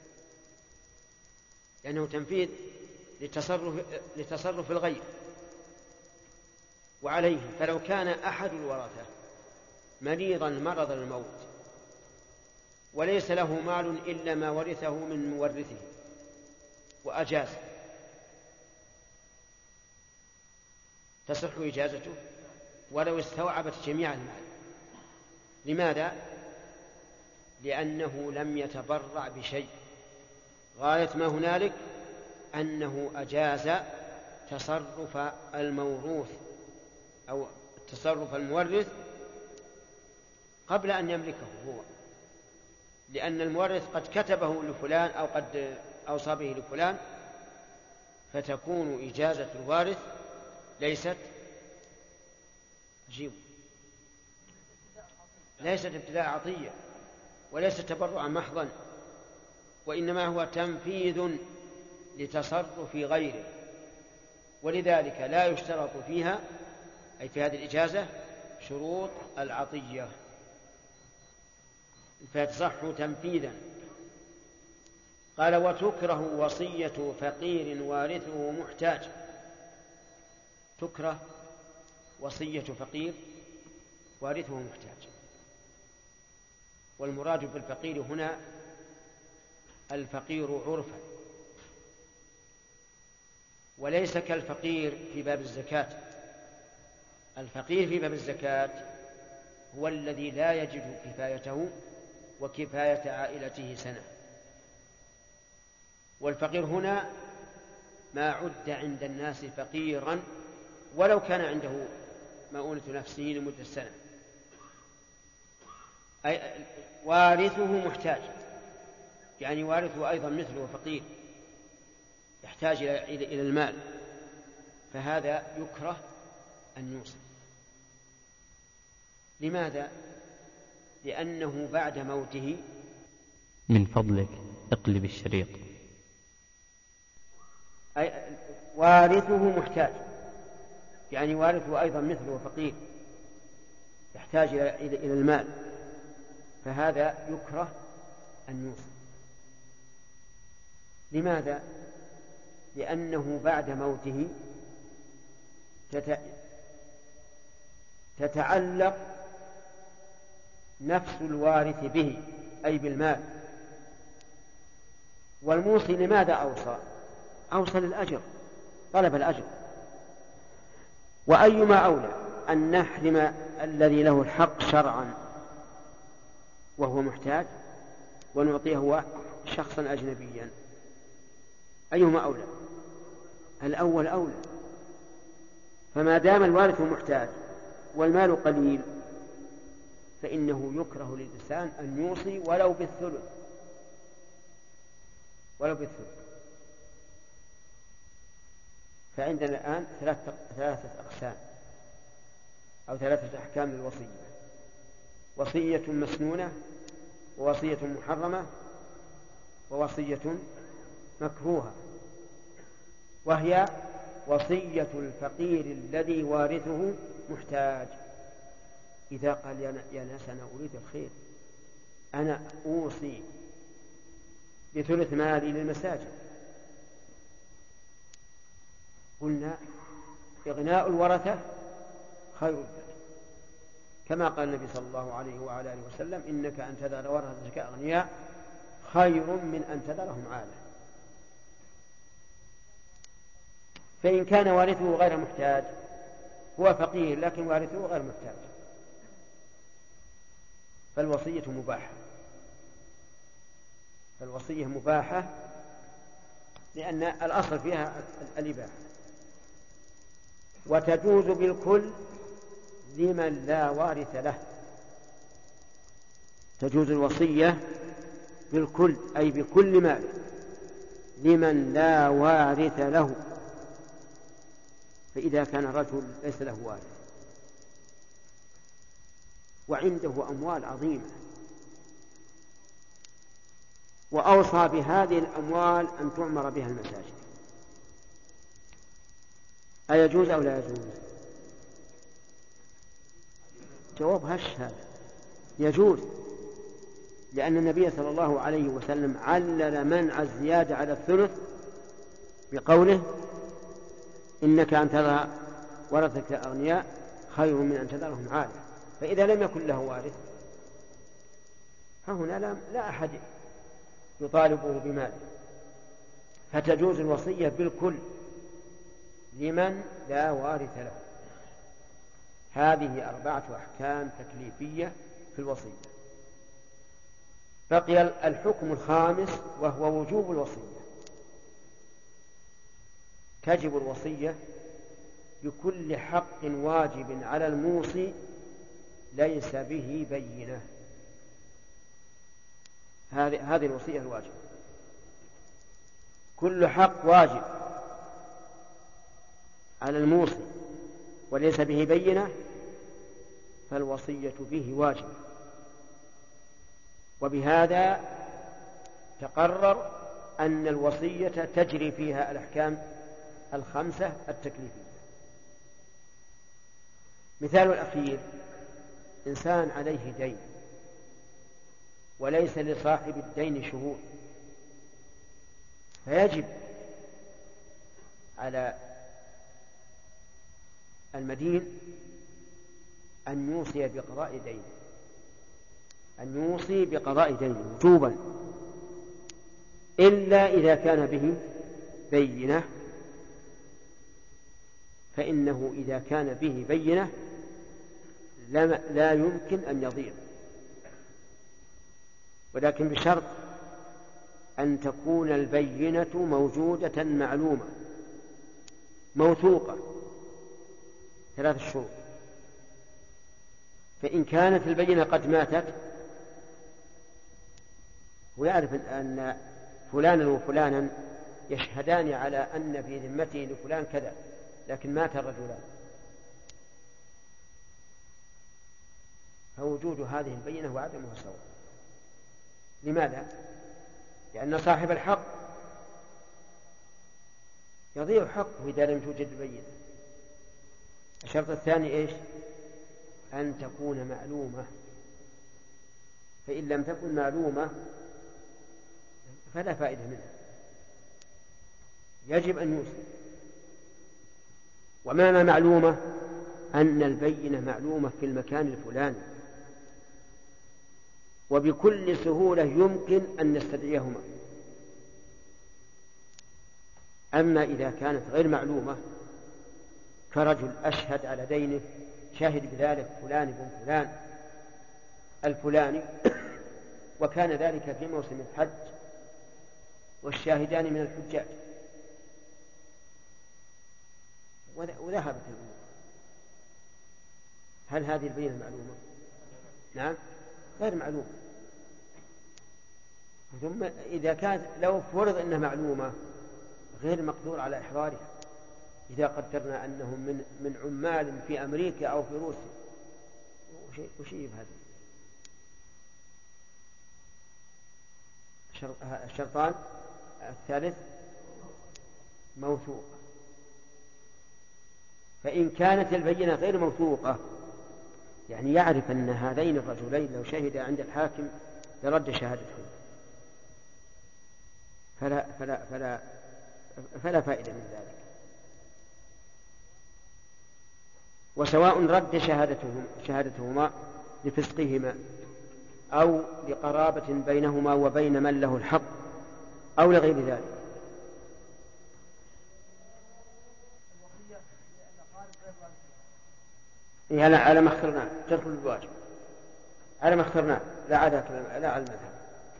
لأنه تنفيذ لتصرف, لتصرف الغير. وعليه فلو كان أحد الورثة مريضا مرض الموت وليس له مال إلا ما ورثه من مورثه وأجاز، تصح إجازته ولو استوعبت جميع المال. لماذا؟ لأنه لم يتبرع بشيء، غاية ما هنالك أنه أجاز تصرف الموروث أو تصرف المورث قبل أن يملكه هو، لأن المورث قد كتبه لفلان أو قد أوصى به لفلان، فتكون إجازة الوارث ليست جيب ليست ابتداء عطية وليست تبرعا محضا، وإنما هو تنفيذ لتصرف غيره. ولذلك لا يشترط فيها، أي في هذه الإجازة، شروط العطية، فتصح تنفيذا. قال: وتكره وصية فقير وارثه محتاج. تكره وصية فقير وارثه محتاج. والمراد بالفقير هنا الفقير عرفا، وليس كالفقير في باب الزكاة. الفقير في باب الزكاة هو الذي لا يجد كفايته وكفاية عائلته سنة، والفقير هنا ما عد عند الناس فقيرا ولو كان عنده مؤونة نفسه لمدة سنة. أي وارثه محتاج، يعني وارثه أيضا مثله فقير يحتاج إلى المال، فهذا يكره أن يوصل. لماذا؟ لأنه بعد موته. من فضلك اقلب الشريط. أي وارثه محتاج، يعني وارثه أيضا مثله فقير يحتاج إلى المال، فهذا يكره أن يوصي. لماذا؟ لأنه بعد موته تتعلق نفس الوارث به أي بالمال. والموصي لماذا أوصى؟ أوصى للأجر، طلب الأجر. وأيما أولى أن نحرم الذي له الحق شرعا وهو محتاج ونعطيه هو شخصا أجنبيا؟ أيهما أولى؟ الأول أولى. فما دام الوارث محتاج والمال قليل فإنه يكره للإنسان أن يوصي ولو بالثلث، ولو بالثلث. فعندنا الآن ثلاثة أقسام أو ثلاثة أحكام للوصية: وصية مسنونة، ووصية محرمة، ووصية مكروهة. وهي وصية الفقير الذي وارثه محتاج، إذا قال يا ناس أنا أريد الخير، أنا أوصي بثلث مالي للمساجد، قلنا إغناء الورثة خير لك، كما قال النبي صلى الله عليه وعلى آله وسلم: إنك أن تذر ورثتك أغنياء خير من أن تذرهم عالة. فإن كان وارثه غير محتاج، هو فقير لكن وارثه غير محتاج، فالوصية مباحة. فالوصية مباحة لأن الأصل فيها الإباحة. وتجوز بالكل لمن لا وارث له. تجوز الوصية بالكل أي بكل مال لمن لا وارث له. فإذا كان الرجل ليس له وارث وعنده أموال عظيمة وأوصى بهذه الأموال أن تعمر بها المساجد، أيجوز أو لا يجوز؟ جواب هش هذا: يجوز، لأن النبي صلى الله عليه وسلم علل منع الزيادة على الثلث بقوله: إنك أن تذر ورثتك أغنياء خير من أن تذرهم عالة. فإذا لم يكن له وارث فهنا لا أحد يطالبه بماله، فتجوز الوصية بالكل لمن لا وارث له. هذه أربعة أحكام تكليفية في الوصية. بقي الحكم الخامس وهو وجوب الوصية. تجب الوصية بكل حق واجب على الموصي ليس به بينة. هذه هذه الوصية الواجبة. كل حق واجب على الموصي وليس به بينة فالوصية به واجبة. وبهذا تقرر أن الوصية تجري فيها الأحكام الخمسة التكليفية. مثال الأخير: إنسان عليه دين وليس لصاحب الدين شهود، فيجب على المدين أن يوصي بقضاء دينه، أن يوصي بقضاء دينه وجوبا، إلا إذا كان به بينة، فإنه إذا كان به بينة لا يمكن أن يضيع، ولكن بشرط أن تكون البينة موجودة معلومة موثوقة، ثلاث شروط. فإن كانت البينة قد ماتت ويعرف أن فلانا وفلانا يشهدان على أن في ذمته لفلان كذا، لكن مات الرجلان، فوجود هذه البينة وعدمها سواء. لماذا؟ لأن صاحب الحق يضيع حقه إذا لم توجد البينة. الشرط الثاني إيش؟ أن تكون معلومة، فإن لم تكن معلومة فلا فائدة منها، يجب أن يوصي. ومعنى معلومة أن البينة معلومة في المكان الفلاني وبكل سهولة يمكن أن نستدعيهما. أما إذا كانت غير معلومة كرجل أشهد على دينه شاهد بذلك فلان بن فلان الفلاني وكان ذلك في موسم الحج والشاهدان من الحجاج وذهبت الأمور، هل هذه البينة معلومة؟ نعم غير معلومة. ثم إذا كانت لو فرض أنها معلومة غير مقدور على إحضارها، إذا قدرنا أنهم من من عمال في أمريكا أو في روسيا وش يجيب هذا؟ الشرطان الثالث موثوقة، فإن كانت البينة غير موثوقة يعني يعرف أن هذين الرجلين لو شهد عند الحاكم لرد شهادتهم فلا, فلا, فلا, فلا فائدة من ذلك. وسواء رد شهادتهم شهادتهما لفسقهما أو لقرابة بينهما وبين من له الحق أو لغير ذلك. إيه لا على ما اخترناه تدخل الواجب على ما اخترناه لا على لا على المذهب.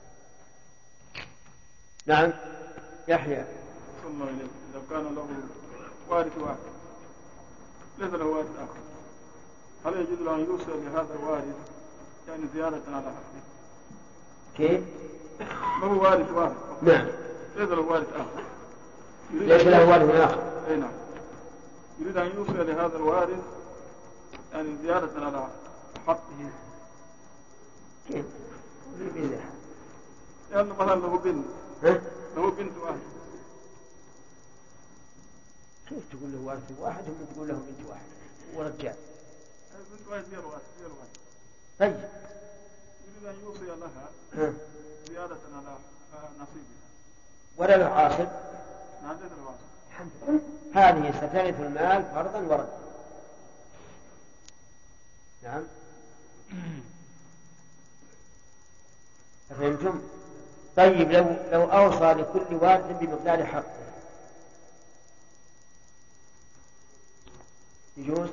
نعم يحيى. ثم لو كان له وارث واحد ليس له وارث آخر هل يجوز له أن يوصل لهذا الوارث يعني زيادة على حقه؟ كيف؟ ما هو وارث واحد نعم ليس له وارث آخر ليس له وارث آخر أي نعم يريد أن يوصل لهذا الوارث يعني زيادة على حقه. كيف؟ يعني مثلا له بنت ها؟ له بنت واحد كيف تقول له وارث واحد ومن تقول له بنت واحد ورجال؟ بنت واحد هي الوارث هي الوارث. طيب يريد أن يوصي لها ها؟ زيادة على نصيبها ولا له عاصب. نعم ليس له عاصب. الحمد لله هذه سترث المال فرضا وردا. نعم فهمتم؟ طيب لو لو أوصى لكل وارث بمقدار حقه يجوز؟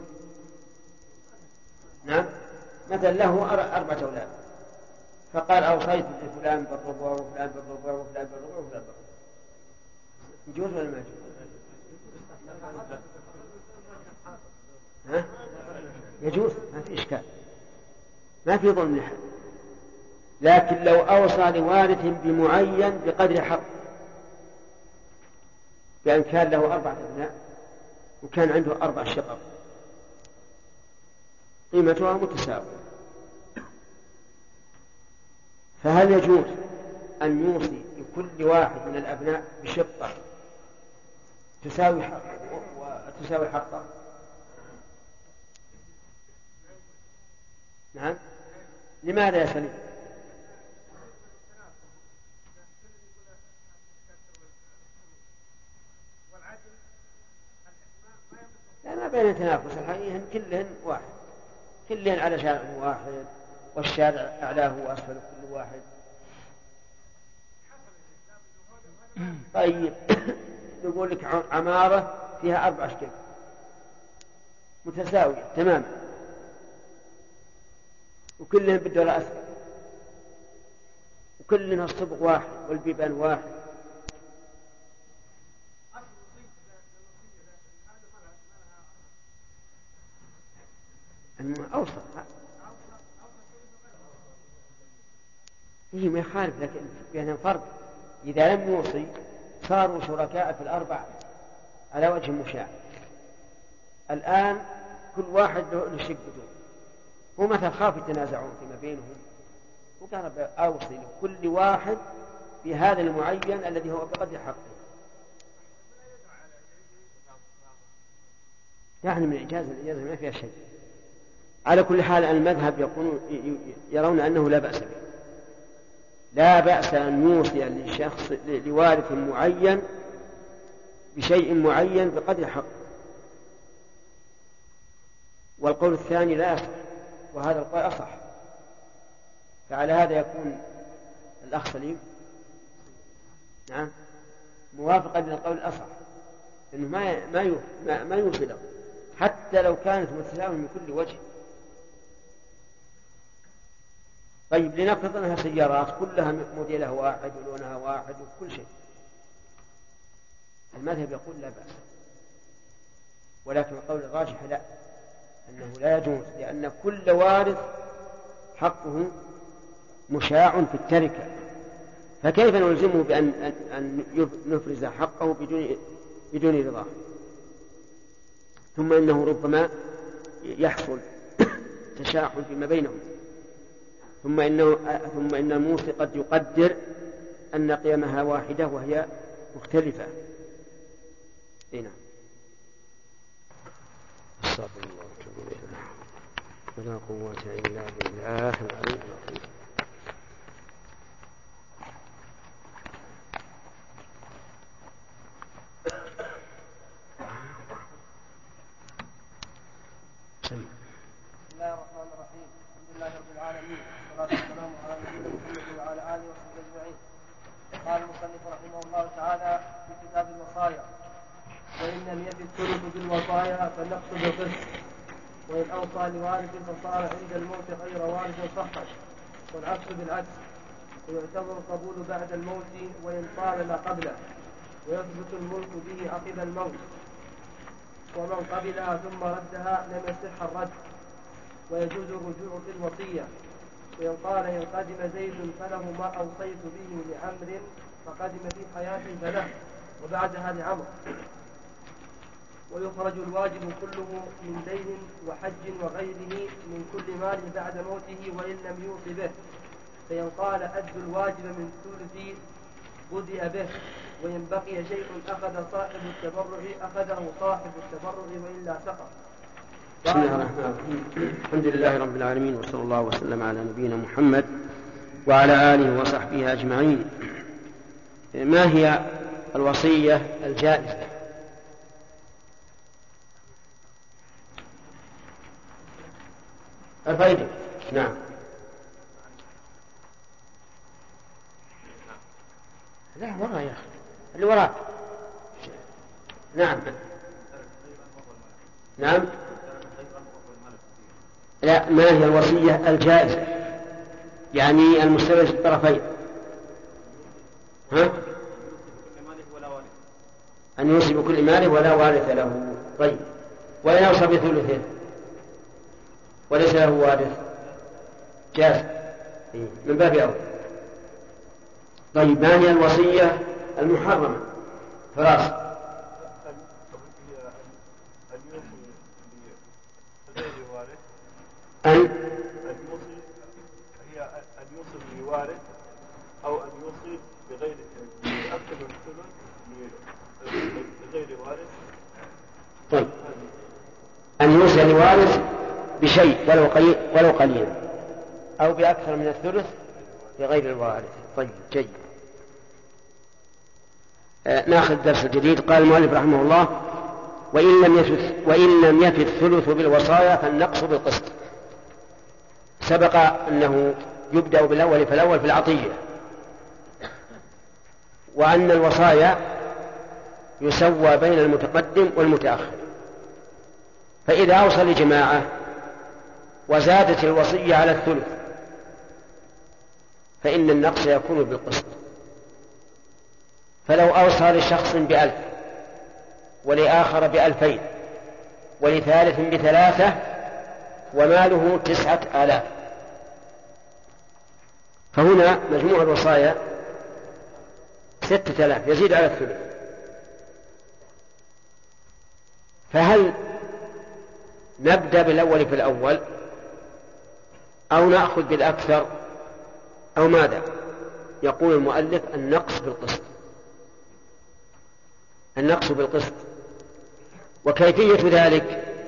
نعم مثلا له أربعة أولاد فقال أوصيت لفلان بالربع وفلان بالربع وفلان بالربع وفلان بالربع يجوز ولا ما يجوز؟ ها؟ يجوز ما في إشكال ما في ظلم لحد، لكن لو أوصى لوارث بمعين بقدر حق بأن كان له أربعة أبناء وكان عنده أربع شقق قيمتها متساوية فهل يجوز أن يوصي لكل واحد من الأبناء بشقة تساوي حقه وتساوي حقه؟ نعم لماذا يا سليم؟ لا ما بين تنافس الحقيقة كلهن واحد كلهن على شارع واحد والشارع أعلاه وأسفل كل واحد. طيب نقول لك عمارة فيها أربع أشكال متساوية تماما وكلهم بالدولة أسفل وكلنا الصبغ واحد والبيبان واحد. أوصل هي ما يخالف لكن بينهم فرق إذا لم يوصي صاروا شركاء في الأربع على وجه مشاع. الآن كل واحد له شقته ومثل خاف يتنازعون فيما بينهم وقال أوصي لكل واحد بهذا المعين الذي هو بقدر حقه. يعني من إجازة الإجازة ما فيها شيء. على كل حال المذهب يقولون يرون أنه لا بأس به، لا بأس أن يوصي لشخص لوارث معين بشيء معين بقدر حق. والقول الثاني لا يصح، وهذا القول أصح. فعلى هذا يكون الأخ سليم نعم موافقا للقول الأصح، إنه ما ما ما يوصي له حتى لو كانت متساوية من كل وجه. طيب لنفرض أنها سيارات كلها موديلها واحد ولونها واحد وكل شيء، المذهب يقول لا بأس، ولكن القول الراجح لا، أنه لا يجوز، لأن كل وارث حقه مشاع في التركة، فكيف نلزمه بأن أن نفرز حقه بدون بدون رضاه؟ ثم إنه ربما يحصل تشاحن فيما بينهم، ثم إنه ثم إن الموصي قد يقدر أن قيمها واحدة وهي مختلفة. هنا استغفر الله ولا قوة إلا بالله العلي العظيم. بسم الله الرحمن الرحيم. الحمد لله رب العالمين، والصلاة والسلام على نبينا محمد وعلى آله وصحبه أجمعين. قال المصنف رحمه الله تعالى في كتاب الوصايا: وإن لم يفي الثلث بالوصايا فالنقص بالقسط، وإن أوصى لوارث فصار عند الموت غير وارث صحت، والعكس بالعكس، ويعتبر القبول بعد الموت وإن طال لا قبله، ويثبت الملك به عقب الموت. ومن قبلها ثم ردها لم يصح الرد، ويجوز الرجوع في الوصية. وإن قال إن قدم زيد فله ما أوصيت به لعمر فقدم في حياتي فله وبعدها لعمر. ويخرج الواجب كله من دين وحج وغيره من كل مال بعد موته وإن لم يوص به، فإن قال أد الواجب من ثلثي بدأ به، وإن بقي شيء أخذ صاحب التبرع أخذه صاحب التبرع وإلا سقط. بسم الله الرحمن الرحيم. الحمد لله رب العالمين، وصلى الله وسلم على نبينا محمد وعلى آله وصحبه أجمعين. ما هي الوصية الجائزة؟ الفائدة نعم. لا وراء يا أخي، اللي وراء نعم نعم. لا، ما هي الوصية الجائزة؟ يعني المستوى الطرفين. ها؟ أن يوصي بكل ماله ولا وارث له. طيب، وإن أوصى بثلثه وليس له وارث جاز من باب أول. طيب، ما هي الوصية المحرمة؟ فراس أن يوصي هي أن يوصي بوارث أو أن يوصي بغير أكثر من ثلث بغير وارث. طيب، أن يوصي لوارث بشيء ولو قليل ولو قليلا أو بأكثر من الثلث بغير الوارث. طيب جيد. آه ناخذ درس جديد. قال المؤلف رحمه الله: وإن لم يفت وإن لم يفت الثلث بالوصايا فالنقص بالقسط. سبق أنه يبدأ بالأول فالأول في العطية، وأن الوصايا يسوى بين المتقدم والمتأخر. فإذا أوصى لجماعة وزادت الوصية على الثلث فإن النقص يكون بالقسط. فلو أوصى لشخص بألف ولآخر بألفين ولثالث بثلاثة وماله تسعة آلاف، فهنا مجموع الوصايا ستة آلاف يزيد على الثلث. فهل نبدأ بالأول في الأول أو نأخذ بالأكثر أو ماذا؟ يقول المؤلف: النقص بالقسط. النقص بالقسط. وكيفية ذلك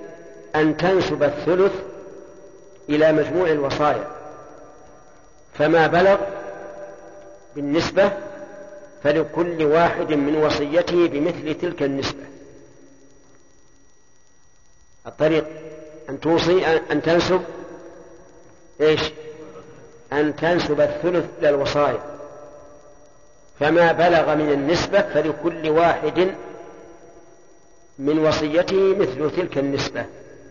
أن تنسب الثلث إلى مجموع الوصايا، فما بلغ بالنسبة فلكل واحد من وصيته بمثل تلك النسبة. الطريق أن توصي أن تنسب إيش؟ أن تنسب الثلث إلى الوصايا، فما بلغ من النسبة فلكل واحد من وصيته مثل تلك النسبة.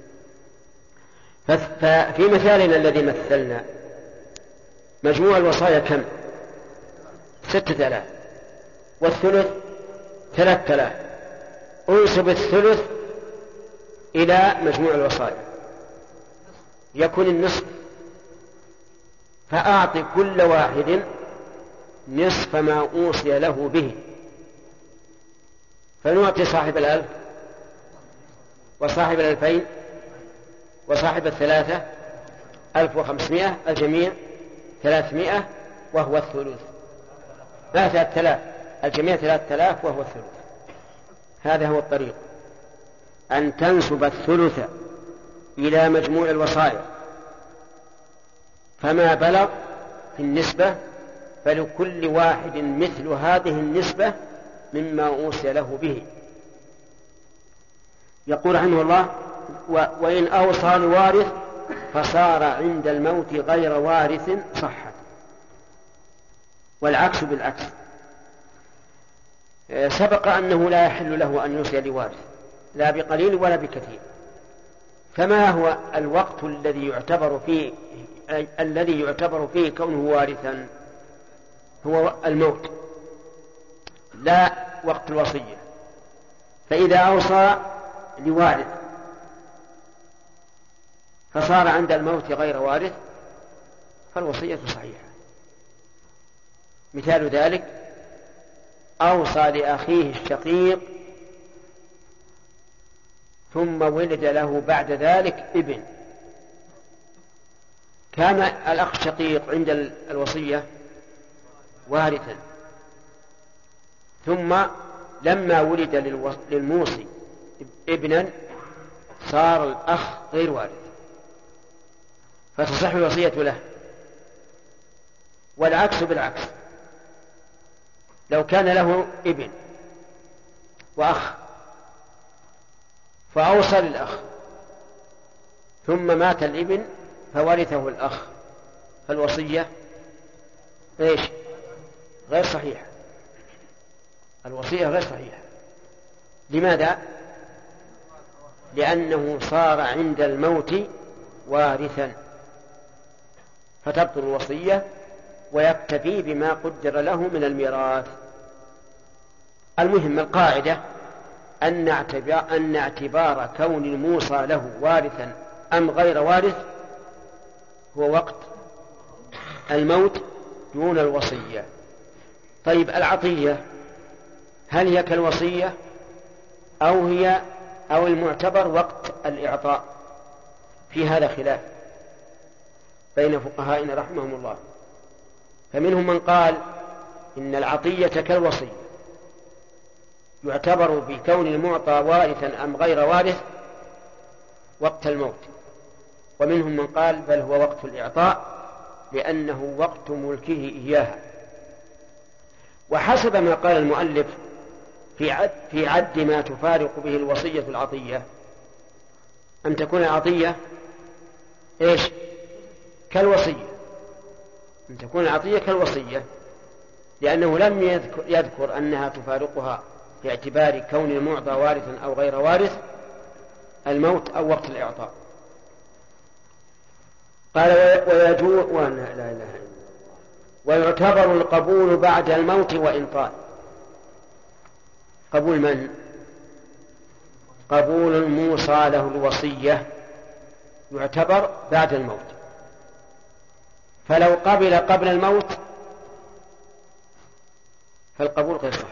ففي مثالنا الذي مثلنا مجموع الوصايا كم؟ ستة آلاف، والثلث ثلاثة آلاف. انسب الثلث إلى مجموع الوصايا يكون النصف، فأعطي كل واحد نصف ما أوصي له به، فنعطي صاحب الألف وصاحب الألفين وصاحب الثلاثة ألف وخمسمائة، الجميع ثلاثمائة وهو الثلث. لا ثلاثة آلاف، الجميع ثلاثة آلاف وهو الثلث. هذا هو الطريق، أن تنسب الثلث إلى مجموع الوصايا، فما بلغ في النسبة فلكل واحد مثل هذه النسبة مما أوصي له به. يقول رحمه الله: وإن أوصى لوارث فصار عند الموت غير وارث صحت. والعكس بالعكس، سبق أنه لا يحل له أن يوصي لوارث لا بقليل ولا بكثير. فما هو الوقت الذي يعتبر فيه الذي يعتبر فيه كونه وارثا؟ هو الموت، لا وقت الوصية. فإذا أوصى لوارث فصار عند الموت غير وارث فالوصية صحيحة. مثال ذلك: أوصى لأخيه الشقيق ثم ولد له بعد ذلك ابن. كان الأخ الشقيق عند الوصية وارثا، ثم لما ولد للموصي ابنا صار الأخ غير وارث، فتصح الوصية له. والعكس بالعكس، لو كان له ابن وأخ فأوصى للأخ ثم مات الابن فورثه الأخ، فالوصية إيش؟ غير صحيحة. الوصية غير صحيحة. لماذا؟ لأنه صار عند الموت وارثا، فتبطل الوصية ويكتفي بما قدر له من الميراث. المهم القاعدة أن اعتبار, أن اعتبار كون الموصى له وارثا أم غير وارث هو وقت الموت دون الوصية. طيب العطية هل هي كالوصية أو هي أو المعتبر وقت الإعطاء؟ في هذا خلاف بين فقهائنا رحمهم الله. فمنهم من قال إن العطية كالوصية، يعتبر بكون المعطى وارثا أم غير وارث وقت الموت. ومنهم من قال بل هو وقت الإعطاء لأنه وقت ملكه إياها. وحسب ما قال المؤلف في عد, في عد ما تفارق به الوصية العطية أن تكون العطية إيش؟ كالوصية، أن تكون العطية كالوصية، لأنه لم يذكر, يذكر أنها تفارقها في اعتبار كون المعطى وارثا أو غير وارث الموت أو وقت الإعطاء. قال ويجوز ولا لا إله إلا الله ويعتبر القبول بعد الموت وإن طال. قبول من؟ قبول الموصى له الوصية يعتبر بعد الموت. فلو قبل قبل الموت فالقبول غير صحيح.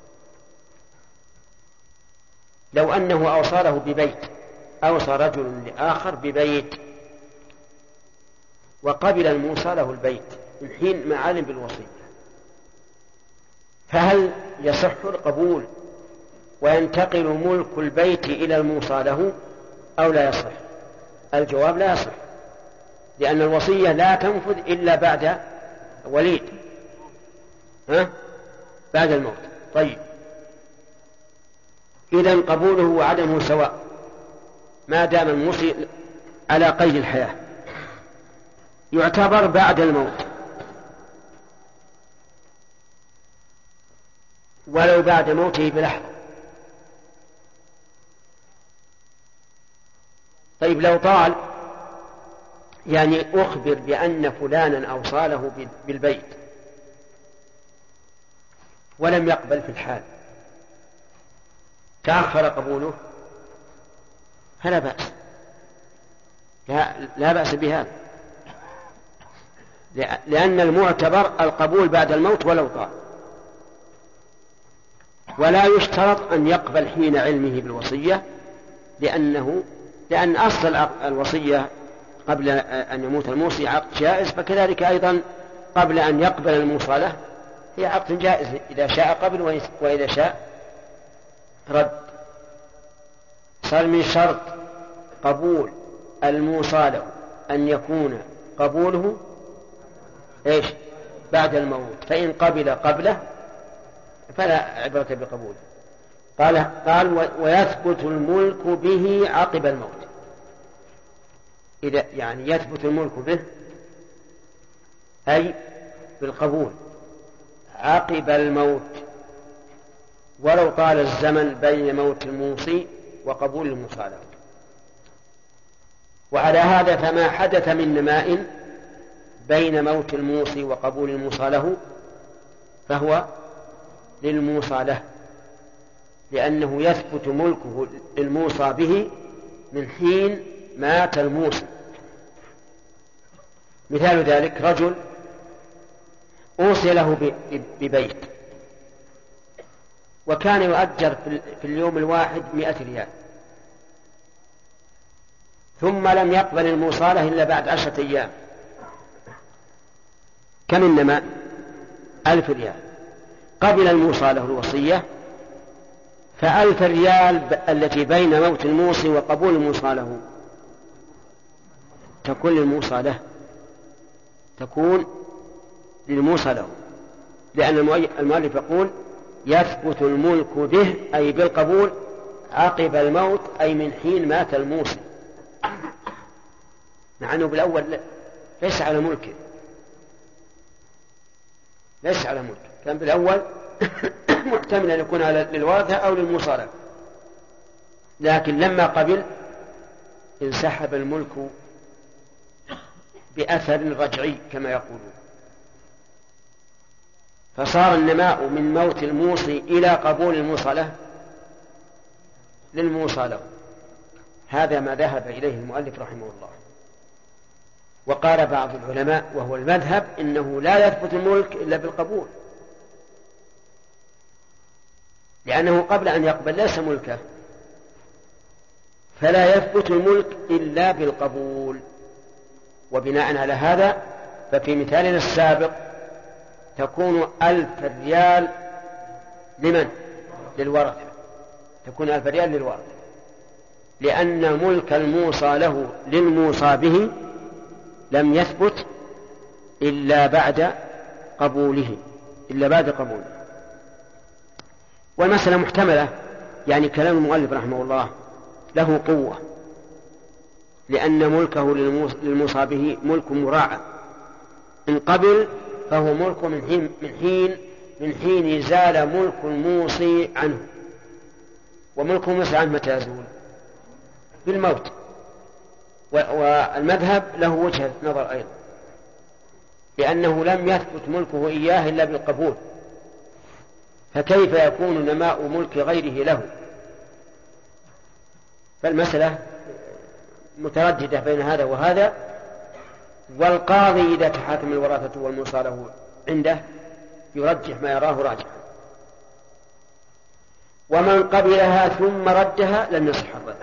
لو أنه أوصى له ببيت، أوصى رجل لآخر ببيت وقبل الموصى له البيت من حين ما علم بالوصية، فهل يصح القبول وينتقل ملك البيت إلى الموصى له أو لا يصح؟ الجواب لا يصح، لأن الوصية لا تنفذ إلا بعد وليد، ها؟ بعد الموت. طيب، إذن قبوله وعدمه سواء ما دام الموصي على قيد الحياة، يعتبر بعد الموت ولو بعد موته بلحظة. طيب، لو طال يعني أخبر بأن فلانا أوصى له بالبيت ولم يقبل في الحال، تأخر قبوله، فلا بأس، لا, لا بأس بهذا، لأن المعتبر القبول بعد الموت ولو طال. ولا يشترط أن يقبل حين علمه بالوصية، لأنه لأن أصل الوصية قبل أن يموت الموصي عقد جائز، فكذلك أيضا قبل أن يقبل الموصى له هي عقد جائز، إذا شاء قبل وإذا شاء رد. صار من شرط قبول الموصى له أن يكون قبوله إيش؟ بعد الموت، فإن قبل قبله فلا عبرة بقبوله. قال قال ويثبت الملك به عقب الموت، إذا يعني يثبت الملك به أي بالقبول عقب الموت، ولو طال الزمن بين موت الموصي وقبول الموصى له. وعلى هذا فما حدث من نماء بين موت الموصي وقبول الموصى له فهو للموصى له، لأنه يثبت ملكه الموصى به من حين مات الموصي. مثال ذلك رجل أوصي له ببيت وكان يؤجر في اليوم الواحد مئة ريال، ثم لم يقبل الموصى له إلا بعد عشرة أيام، كم إنما ألف ريال. قبل الموصى له الوصية، فألف ريال التي بين موت الموصي وقبول الموصى له تكون للموصى له، تكون للموصى له، لأن المؤلف يقول يثبت الملك به أي بالقبول عقب الموت، أي من حين مات الموصي، مع أنه بالأول ليس على ملكه، ليس على ملكه، كان بالأول محتمل أن يكون للوارثة أو للموصى له، لكن لما قبل انسحب الملك بأثر رجعي كما يقولون، فصار النماء من موت الموصي إلى قبول الموصى له للموصى له. هذا ما ذهب إليه المؤلف رحمه الله. وقال بعض العلماء وهو المذهب إنه لا يثبت الملك إلا بالقبول، لأنه قبل أن يقبل ليس ملكه، فلا يثبت الملك إلا بالقبول. وبناء على هذا ففي مثالنا السابق تكون ألف ريال لمن؟ للورثة، تكون ألف ريال للورثة، لأن ملك الموصى له للموصى به لم يثبت إلا بعد قبوله، إلا بعد قبوله. والمسألة محتملة، يعني كلام المؤلف رحمه الله له قوة، لأن ملكه للموصى به ملك مراعى، إن قبل فهو ملك من حين من حين من حين زال ملك الموصي عنه. وملك الموصي عنه متى يزول؟ بالموت. والمذهب له وجهة نظر أيضا، لأنه لم يثبت ملكه إياه إلا بالقبول، فكيف يكون نماء ملك غيره له؟ فالمسألة مترددة بين هذا وهذا، والقاضي إذا تحاكم الوراثة والموصى له عنده يرجح ما يراه راجحا. ومن قبلها ثم ردها لم يصح الرد.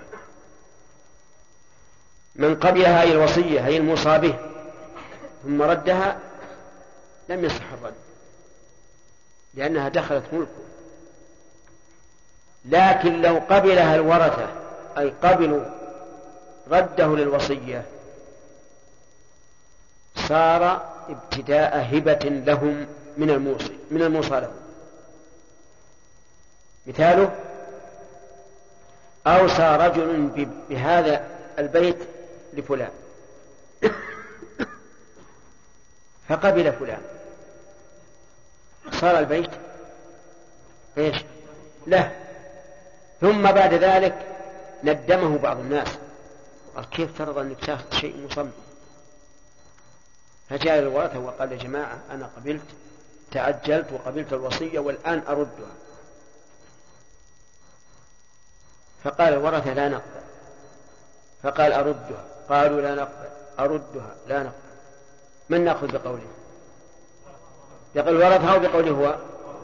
من قبلها هي الوصية هي الموصى به ثم ردها لم يصح الرد، لأنها دخلت ملكه. لكن لو قبلها الورثة أي قبلوا رده للوصية صار ابتداء هبة لهم من الموصي من الموصى لهم. مثاله: أوصى رجل بهذا البيت لفلان فقبل فلان، صار البيت ايش له. ثم بعد ذلك ندمه بعض الناس قال: كيف ترضى انك تاخذ شيء مصمم؟ فجاء الورثة وقال: يا جماعة أنا قبلت، تعجلت وقبلت الوصية والآن أردها. فقال الورثة: لا نقبل. فقال: أردها. قالوا: لا نقبل. أردها. لا نقبل. من نأخذ بقوله؟ بقول الورثة أو بقوله هو؟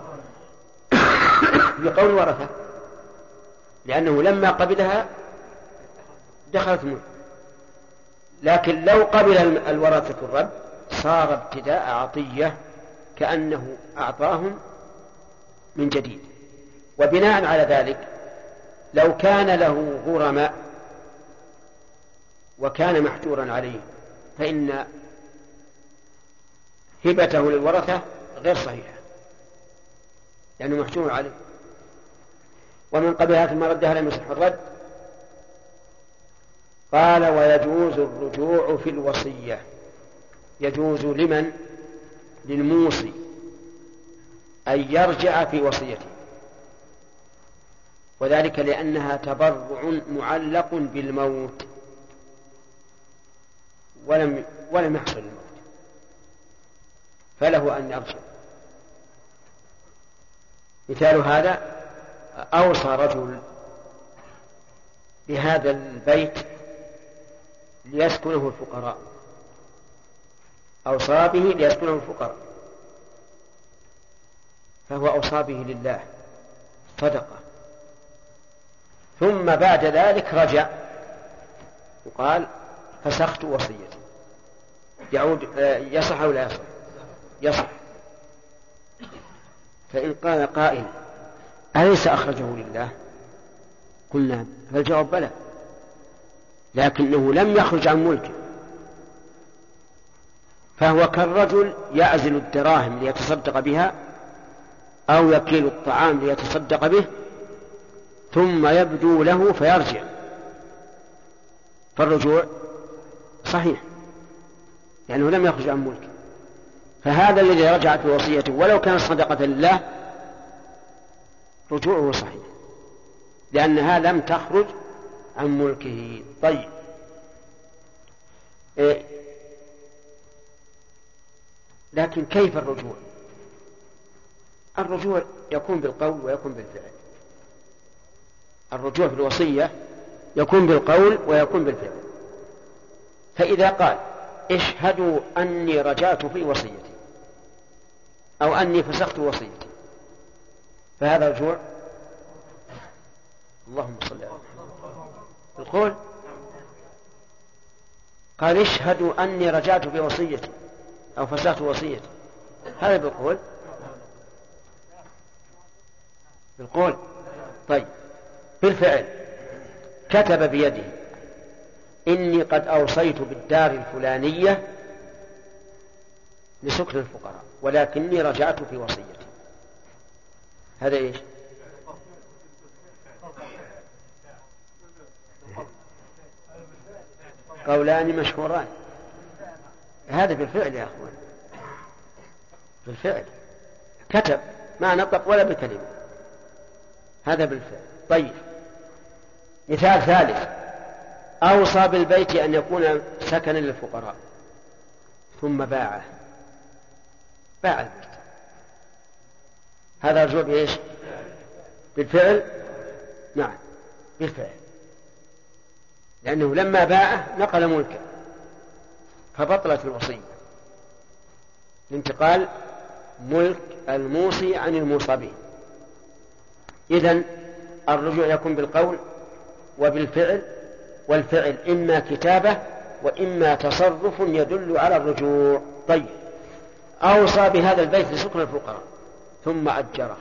بقول الورثة، لأنه لما قبلها دخلت منه. لكن لو قبل الورثة الرد صار ابتداء عطية كأنه أعطاهم من جديد. وبناء على ذلك لو كان له غرماء وكان محجورا عليه فإن هبته للورثة غير صحيحة لأنه محجور عليه. ومن قبلها ثم ردها لم يصح الرد. قال: ويجوز الرجوع في الوصية. يجوز لمن؟ للموصي أن يرجع في وصيته، وذلك لأنها تبرع معلق بالموت ولم ولم يحصل الموت، فله أن يرجع. مثال هذا: أوصى رجل بهذا البيت ليسكنه الفقراء، أوصى به ليسكنه الفقراء، فهو أوصى به لله صدقة، ثم بعد ذلك رجع وقال: فسخت وصيتي. يعود يصح أو لا يصح؟ يصح. فإن قال قائل: أليس أخرجه لله؟ قلنا: فالجواب بلى، لكنه لم يخرج عن ملكه، فهو كالرجل يعزل الدراهم ليتصدق بها أو يكيل الطعام ليتصدق به ثم يبدو له فيرجع، فالرجوع صحيح لأنه لم يخرج عن ملكه. فهذا الذي رجع في وصيته ولو كان صدقة لله رجوعه صحيح لأنها لم تخرج عن ملكه. طيب، إيه؟ لكن كيف الرجوع؟ الرجوع يكون بالقول ويكون بالفعل. الرجوع في الوصية يكون بالقول ويكون بالفعل. فإذا قال: اشهدوا أني رجعت في وصيتي أو أني فسخت وصيتي، فهذا رجوع. اللهم صل على محمد. القول قال: اشهدوا أني رجعت في وصيتي أو فسخت وصيتي، هذا بالقول. بالقول. طيب، بالفعل كتب بيده: إني قد أوصيت بالدار الفلانية لسكن الفقراء ولكني رجعت في وصيتي، هذا إيش؟ قولان مشهوران. هذا بالفعل يا أخوان، بالفعل كتب، ما نطق ولا بكلمة، هذا بالفعل. طيب، مثال ثالث: أوصى بالبيت أن يكون سكنا للفقراء ثم باعه، باع البيت، هذا رجوع بإيش؟ بالفعل. نعم، بالفعل، لأنه لما باعه نقل ملكه فبطلت الوصية لانتقال ملك الموصي عن الموصى به. إذن الرجوع يكون بالقول وبالفعل، والفعل إما كتابة وإما تصرف يدل على الرجوع. طيب، أوصى بهذا البيت لسكن الفقراء ثم أجره،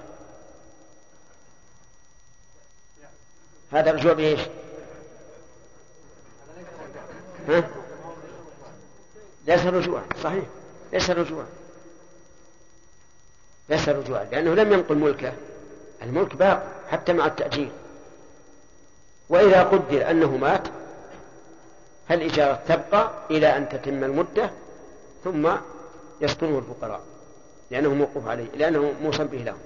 هذا الرجوع بإيش؟ ها؟ ليس رجوعا، صحيح، ليس رجوعا، ليس رجوعا، لأنه لم ينقل ملكه، الملك باق حتى مع التأجيل. وإذا قدر أنه مات فالإجارة تبقى إلى أن تتم المدة ثم يسكنه الفقراء، لأنه موقوف عليه، لأنه موصى به لهم.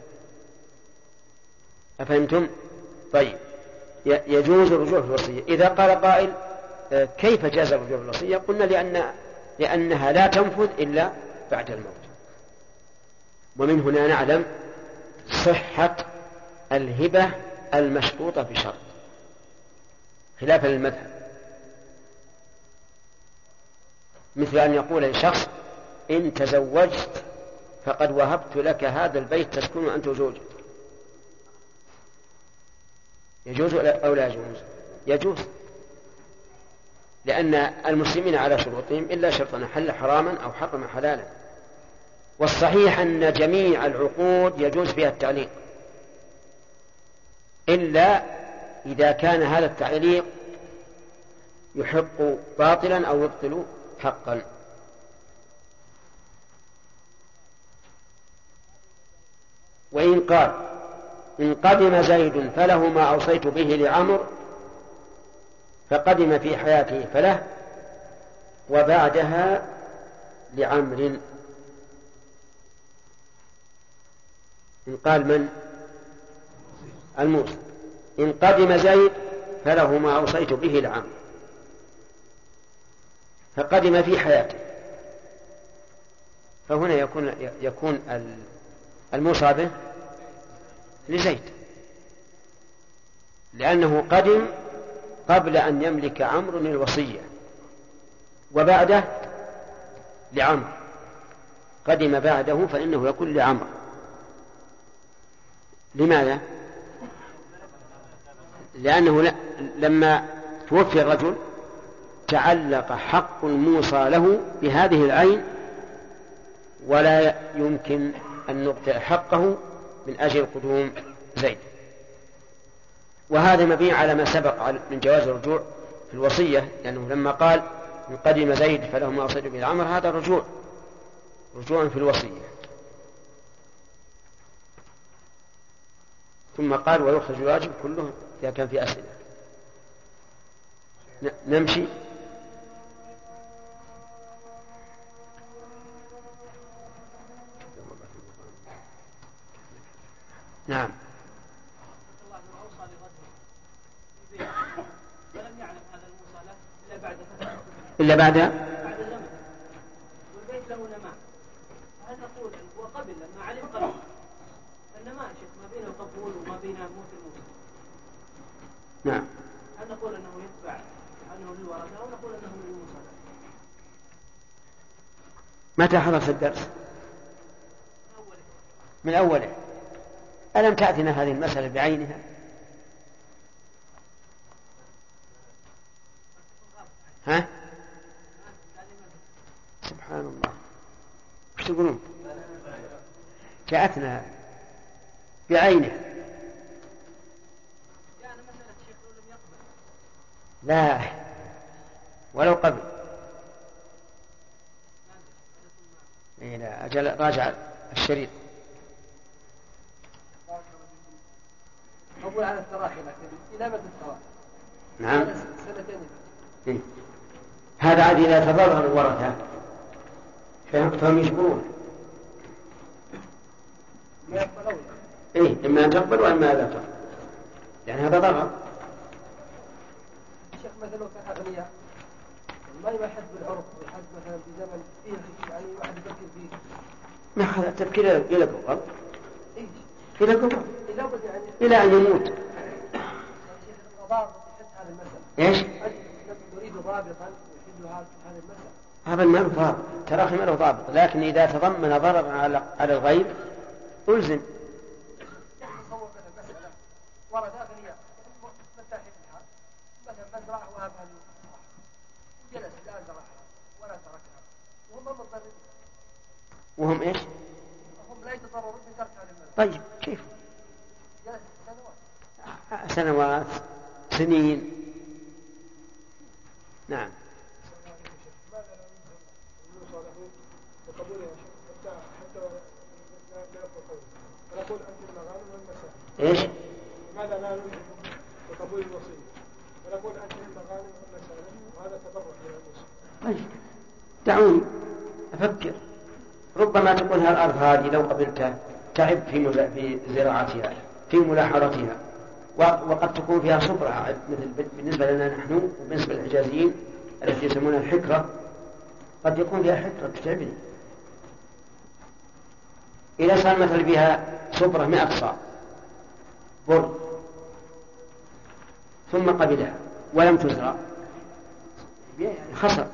أفهمتم؟ طيب، يجوز الرجوع في الوصية. إذا قال قائل كيف جاز الرجوع في الوصية؟ قلنا لأن لأنها لا تنفذ إلا بعد الموت. ومن هنا نعلم صحة الهبة المشروطة بشرط، خلافا للمذهب، مثل أن يقول لشخص إن تزوجت فقد وهبت لك هذا البيت تسكن أنت وزوجك. يجوز أو لا يجوز؟ يجوز، لأن المسلمين على شروطهم إلا شرطا حل حراما أو حرم حلالا. والصحيح أن جميع العقود يجوز فيها التعليق، إلا إذا كان هذا التعليق يحق باطلا أو يبطل حقا. وإن قال إن قدم زيد فله ما أوصيت به لعمر، فقدم في حياته فله وبعدها لعمر. إن قال من؟ الموصى. إن قدم زيد فله ما أوصيت به لعمر، فقدم في حياته، فهنا يكون يكون الموصى به لزيد، لأنه قدم قبل أن يملك عمرو الوصية، وبعده لعمرو، قدم بعده فإنه يكون لعمرو. لماذا؟ لأنه لما توفي الرجل تعلق حق الموصى له بهذه العين، ولا يمكن أن نقطع حقه من أجل قدوم زيد. وهذا مبني على ما سبق من جواز الرجوع في الوصية، لأنه لما قال إن قدم زيد فله ما أوصيت به لعمر، هذا رجوع رجوع في الوصية. ثم قال ويخرج الواجب كله إذا كان في أسئلة. نمشي. نعم. إلا بعد والبيت له نماء، هل نقول هو قبل لما علم قبل النماء شيخ ما بين القبول وما بين موت الموت؟ نعم. هل نقول أنه يتبع أنه للورثة أو نقول أنه للموصى؟ متى حدث الدرس؟ من أوله. ألم تأتنا هذه المسألة بعينها؟ ها؟ سبحان الله، وش تقولون؟ جاءتنا بعينها. لا، ولو قبل. إيه لا، أجل راجع الشريط. أقول على التراخي، لكن إلى متى التراخي؟ نعم. سنتين. إيه؟ هذا عاد إذا تضرر الورثة فهم يجبرون. إيه، إما أن تقبل وإما لا تقبل، يعني هذا ضرر. الشيخ مثلا كان أغنياء ما يحد بالعرف ويحد مثلا في زمن فيه يعني واحد يفكر فيه. ما هذا التفكير إلى قبل. إيش؟ إلى قبل. إلى قبل يعني. إلى أن يموت. الشيخ الضابط يحد هذه المسألة. إيش؟ نريد ضابطا يحد هذه المسألة. هذا ما له ضابط، تراخي ما له ضابط، لكن إذا تضمن ضرر على على الغيب ألزم. تصور مثلا مسألة ورد أغنياء مرتاحين الحال، مثلا مزرعة وهبها للمزرعة وجلس لا زرعها ولا تركها وهم مضطرين. وهم إيش؟ هم لا يتضررون بترك هذه المزرعة. طيب كيف؟ جلس سنوات. سنوات، سنين. نعم. لا نلزم بقبول الوصية ونقول أنتم المغانم والمسالم وهذا تبرع إلى الموسى. طيب دعوني أفكر. ربما تكون هالأرض هذه لو قبلتها تعب في في زراعتها في ملاحظتها، وقد تكون فيها صبرة مثل بالنسبة لنا نحن وبالنسبة للحجازيين التي يسمونها الحكرة، قد يكون فيها حكرة تتعبني. إذا صار مثل بها صبرة مئة صاع بر ثم قبلها ولم تزرع يعني خسر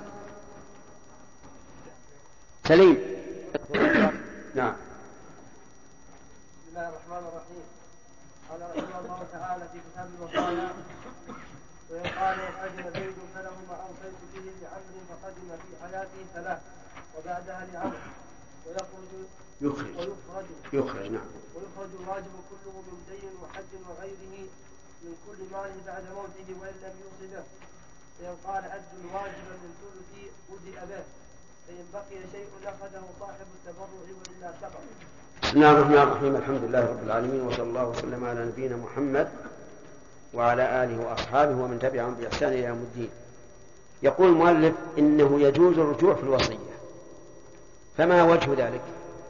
سليم. نعم. بسم الله الرحمن الرحيم. قال رحمه الله تعالى في كتاب الوصايا: ويقال وقدم زيد فله ما أوصيت به لعمر فقدم في حياته ثلاث وبعدها لعمر ويخرج يخرج ويخرج يخرج نعم ويخرج الواجب كله من دين وحج وغيره من كل مال بعد موته وإن لم يوصي به، فإن قال أد الواجب من ثلث بدأ به، فإن بقي شيء أخذه صاحب التبرع وإلا سقط. بسم الله الرحمن الرحيم. الحمد لله رب العالمين، وصلى الله وسلم على نبينا محمد وعلى آله وأصحابه ومن تبعهم بإحسان إلى يوم الدين. يقول المؤلف إنه يجوز الرجوع في الوصية، فما وجه ذلك؟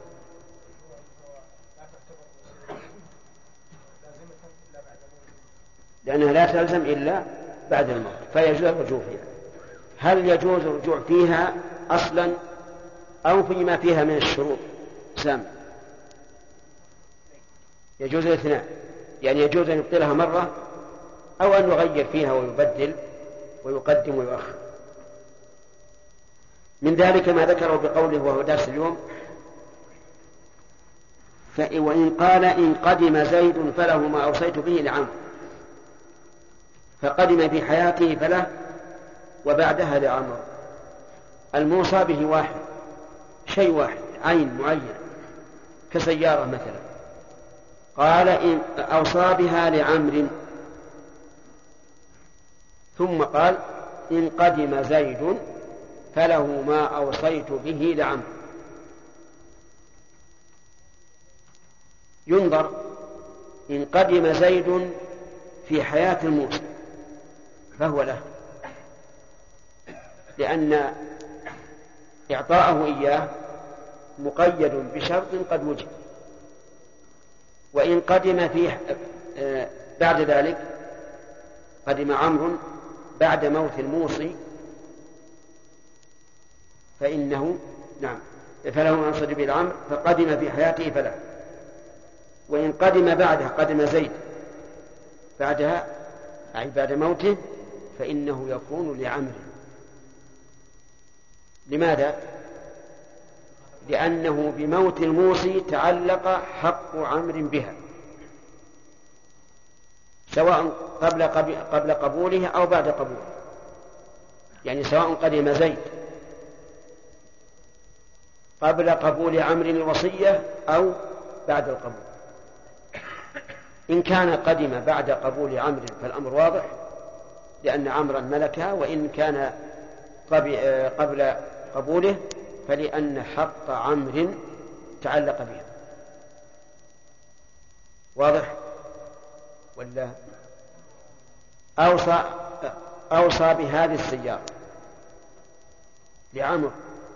لأنها لا تلزم إلا بعد الموت فيجوز الرجوع فيها. هل يجوز الرجوع فيها أصلا أو فيما فيها من الشروط؟ سام يجوز الاثنين، يعني يجوز أن يبطلها مرة أو أن يغير فيها ويبدل ويقدم ويؤخر. من ذلك ما ذكره بقوله وهو درس اليوم: وإن قال إن قدم زيد فله ما أوصيت به لعمر، فقدم في حياته فله وبعدها لعمر. الموصى به واحد، شيء واحد، عين معين كسيارة مثلا. قال إن أوصى بها لعمر، ثم قال إن قدم زيد فله ما أوصيت به لعمر. ينظر إن قدم زيد في حياة الموصى فهو له، لأن إعطاءه إياه مقيد بشرط قد وجد. وإن قدم في بعد ذلك، قدم عمرو بعد موت الموصي، فإنه نعم فله ما أوصي به لعمر، فقدم في حياته فله. وإن قدم بعده، قدم زيد بعدها أي بعد موته، فإنه يكون لعمر. لماذا؟ لأنه بموت الموصي تعلق حق عمرو بها، سواء قبل قبل قبوله أو بعد قبوله. يعني سواء قدم زيد قبل قبول عمرو الوصية أو بعد القبول. إن كان قدم بعد قبول عمرو فالأمر واضح، لأن عمرا ملكها. وإن كان قبل قبوله فلأن حق عمرو تعلق بها. واضح ولا؟ أوصى أوصى بهذه السيارة لعمرو،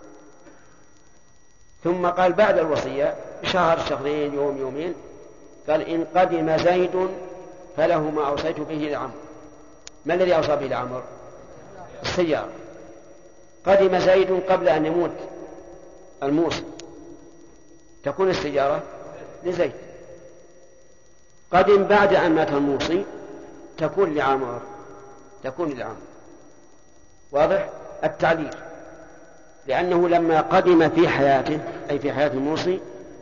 ثم قال بعد الوصية شهر شهرين يوم يومين، قال إن قدم زيد فله ما أوصيت به لعمرو. ما الذي أوصى به لعمرو؟ السيارة. قدم زيد قبل أن يموت الموصي، تكون السيارة لزيد. قدم بعد أن مات الموصي، تكون لعمر تكون لعمر. واضح التعليل؟ لأنه لما قدم في حياته أي في حياة الموصي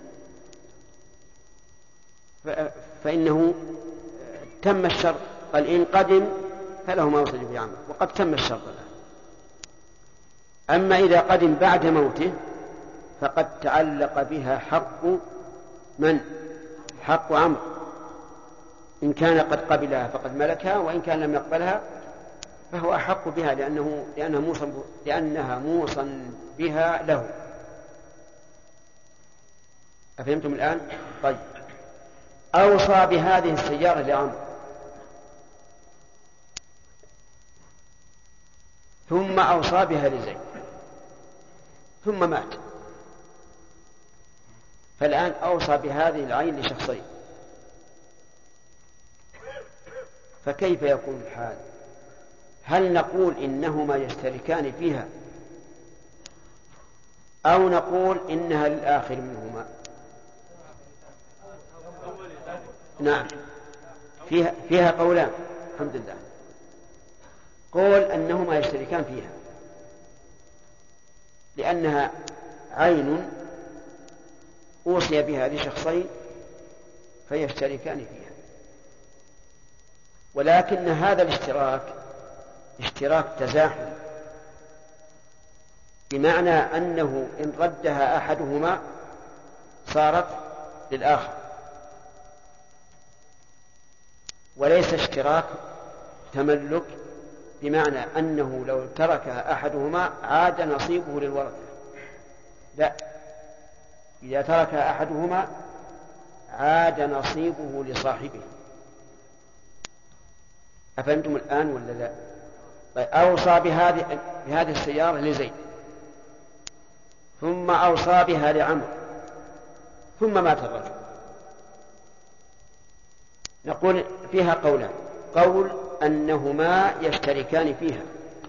فإنه تم الشرط. قال إن قدم فله ما أوصي به عمر، وقد تم الشرط له. أما إذا قدم بعد موته فقد تعلق بها حق من؟ حق عمرو. إن كان قد قبلها فقد ملكها، وإن كان لم يقبلها فهو أحق بها، لأنه لأنها موصى لأنها موصى بها له. أفهمتم الآن؟ طيب. أوصى بهذه السيارة لعمرو، ثم أوصى بها لزيد ثم مات، فالآن أوصى بهذه العين لشخصين، فكيف يكون الحال؟ هل نقول إنهما يشتركان فيها أو نقول إنها للآخر منهما؟ نعم، فيها, فيها قولان الحمد لله. قول أنهما يشتركان فيها لأنها عين أوصي بها لشخصين فيشتركان فيها، ولكن هذا الاشتراك اشتراك تزاحم، بمعنى أنه إن ردها أحدهما صارت للآخر، وليس اشتراك تملك، بمعنى أنه لو تركها أحدهما عاد نصيبه للورثة، لا، إذا تركها أحدهما عاد نصيبه لصاحبه. أفهمتم الآن ولا لا؟ أوصى بهذه بهذه السيارة لزيد، ثم أوصى بها لعمرو، ثم مات الرجل. نقول فيها قولان: قول أنهما يشتركان فيها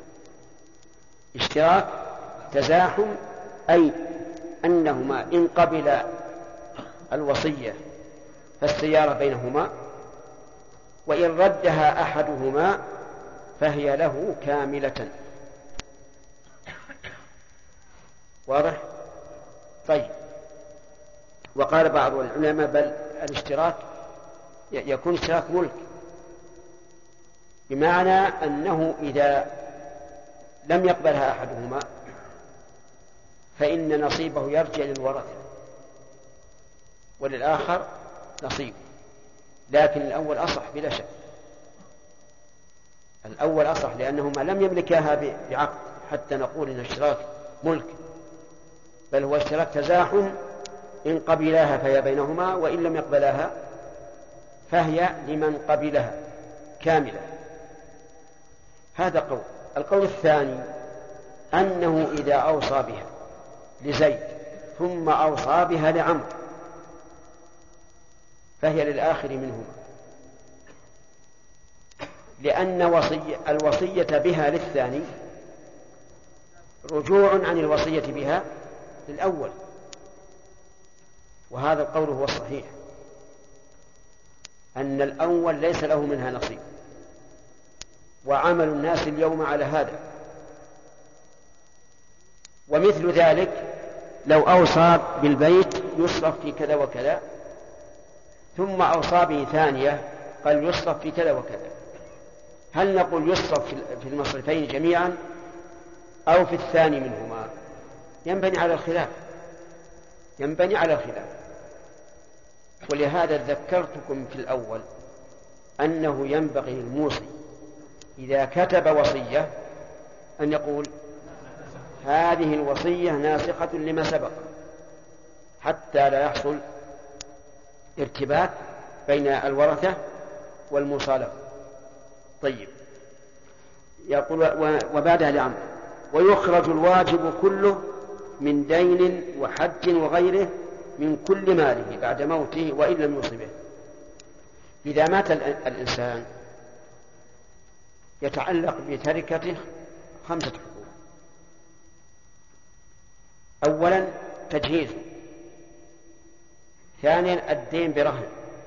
اشتراك تزاحم، أي أنهما إن قبل الوصية فالسيارة بينهما، وإن ردها أحدهما فهي له كاملة. واضح؟ طيب. وقال بعض العلماء بل الاشتراك يكون اشتراك ملك، بمعنى أنه إذا لم يقبلها أحدهما فإن نصيبه يرجع للورثة وللآخر نصيب، لكن الأول أصح بلا شك، الأول أصح لأنهما لم يملكاها بعقد حتى نقول إن اشتراك ملك، بل هو اشتراك تزاحم، إن قبلاها فهي بينهما، وإن لم يقبلاها فهي لمن قبلها كاملة. هذا قول. القول الثاني أنه إذا أوصى بها لزيد ثم أوصى بها لعمرو فهي للآخر منهما، لأن وصي الوصية بها للثاني رجوع عن الوصية بها للأول، وهذا القول هو الصحيح، أن الأول ليس له منها نصيب، وعمل الناس اليوم على هذا. ومثل ذلك لو أوصى بالبيت يصرف في كذا وكذا ثم أوصى به ثانية قال يصرف في كذا وكذا، هل نقول يصرف في المصرفين جميعا أو في الثاني منهما؟ ينبني على الخلاف، ينبني على الخلاف. ولهذا ذكرتكم في الأول أنه ينبغي للموصي إذا كتب وصية أن يقول هذه الوصية ناسخة لما سبق، حتى لا يحصل ارتباك بين الورثة والموصى له. طيب، يقول وبعدها لعمرو: ويخرج الواجب كله من دين وحج وغيره من كل ماله بعد موته وإن لم يصبه. إذا مات الإنسان يتعلق بتركته خمسة حقوق: أولا تجهيز، ثانيا الدين برهن،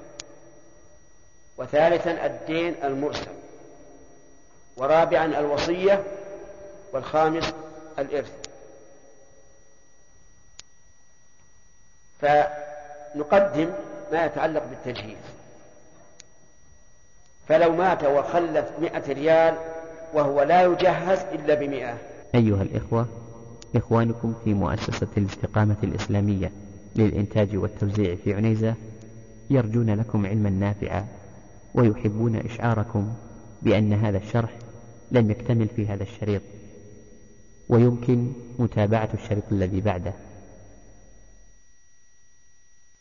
وثالثا الدين المرسل، ورابعا الوصية، والخامس الإرث. فنقدم ما يتعلق بالتجهيز، فلو مات وخلف مئة ريال وهو لا يجهز إلا بمئة. أيها الإخوة، إخوانكم في مؤسسة الاستقامة الإسلامية للإنتاج والتوزيع في عنيزة يرجون لكم علما نافعا، ويحبون إشعاركم بأن هذا الشرح لم يكتمل في هذا الشريط، ويمكن متابعة الشريط الذي بعده.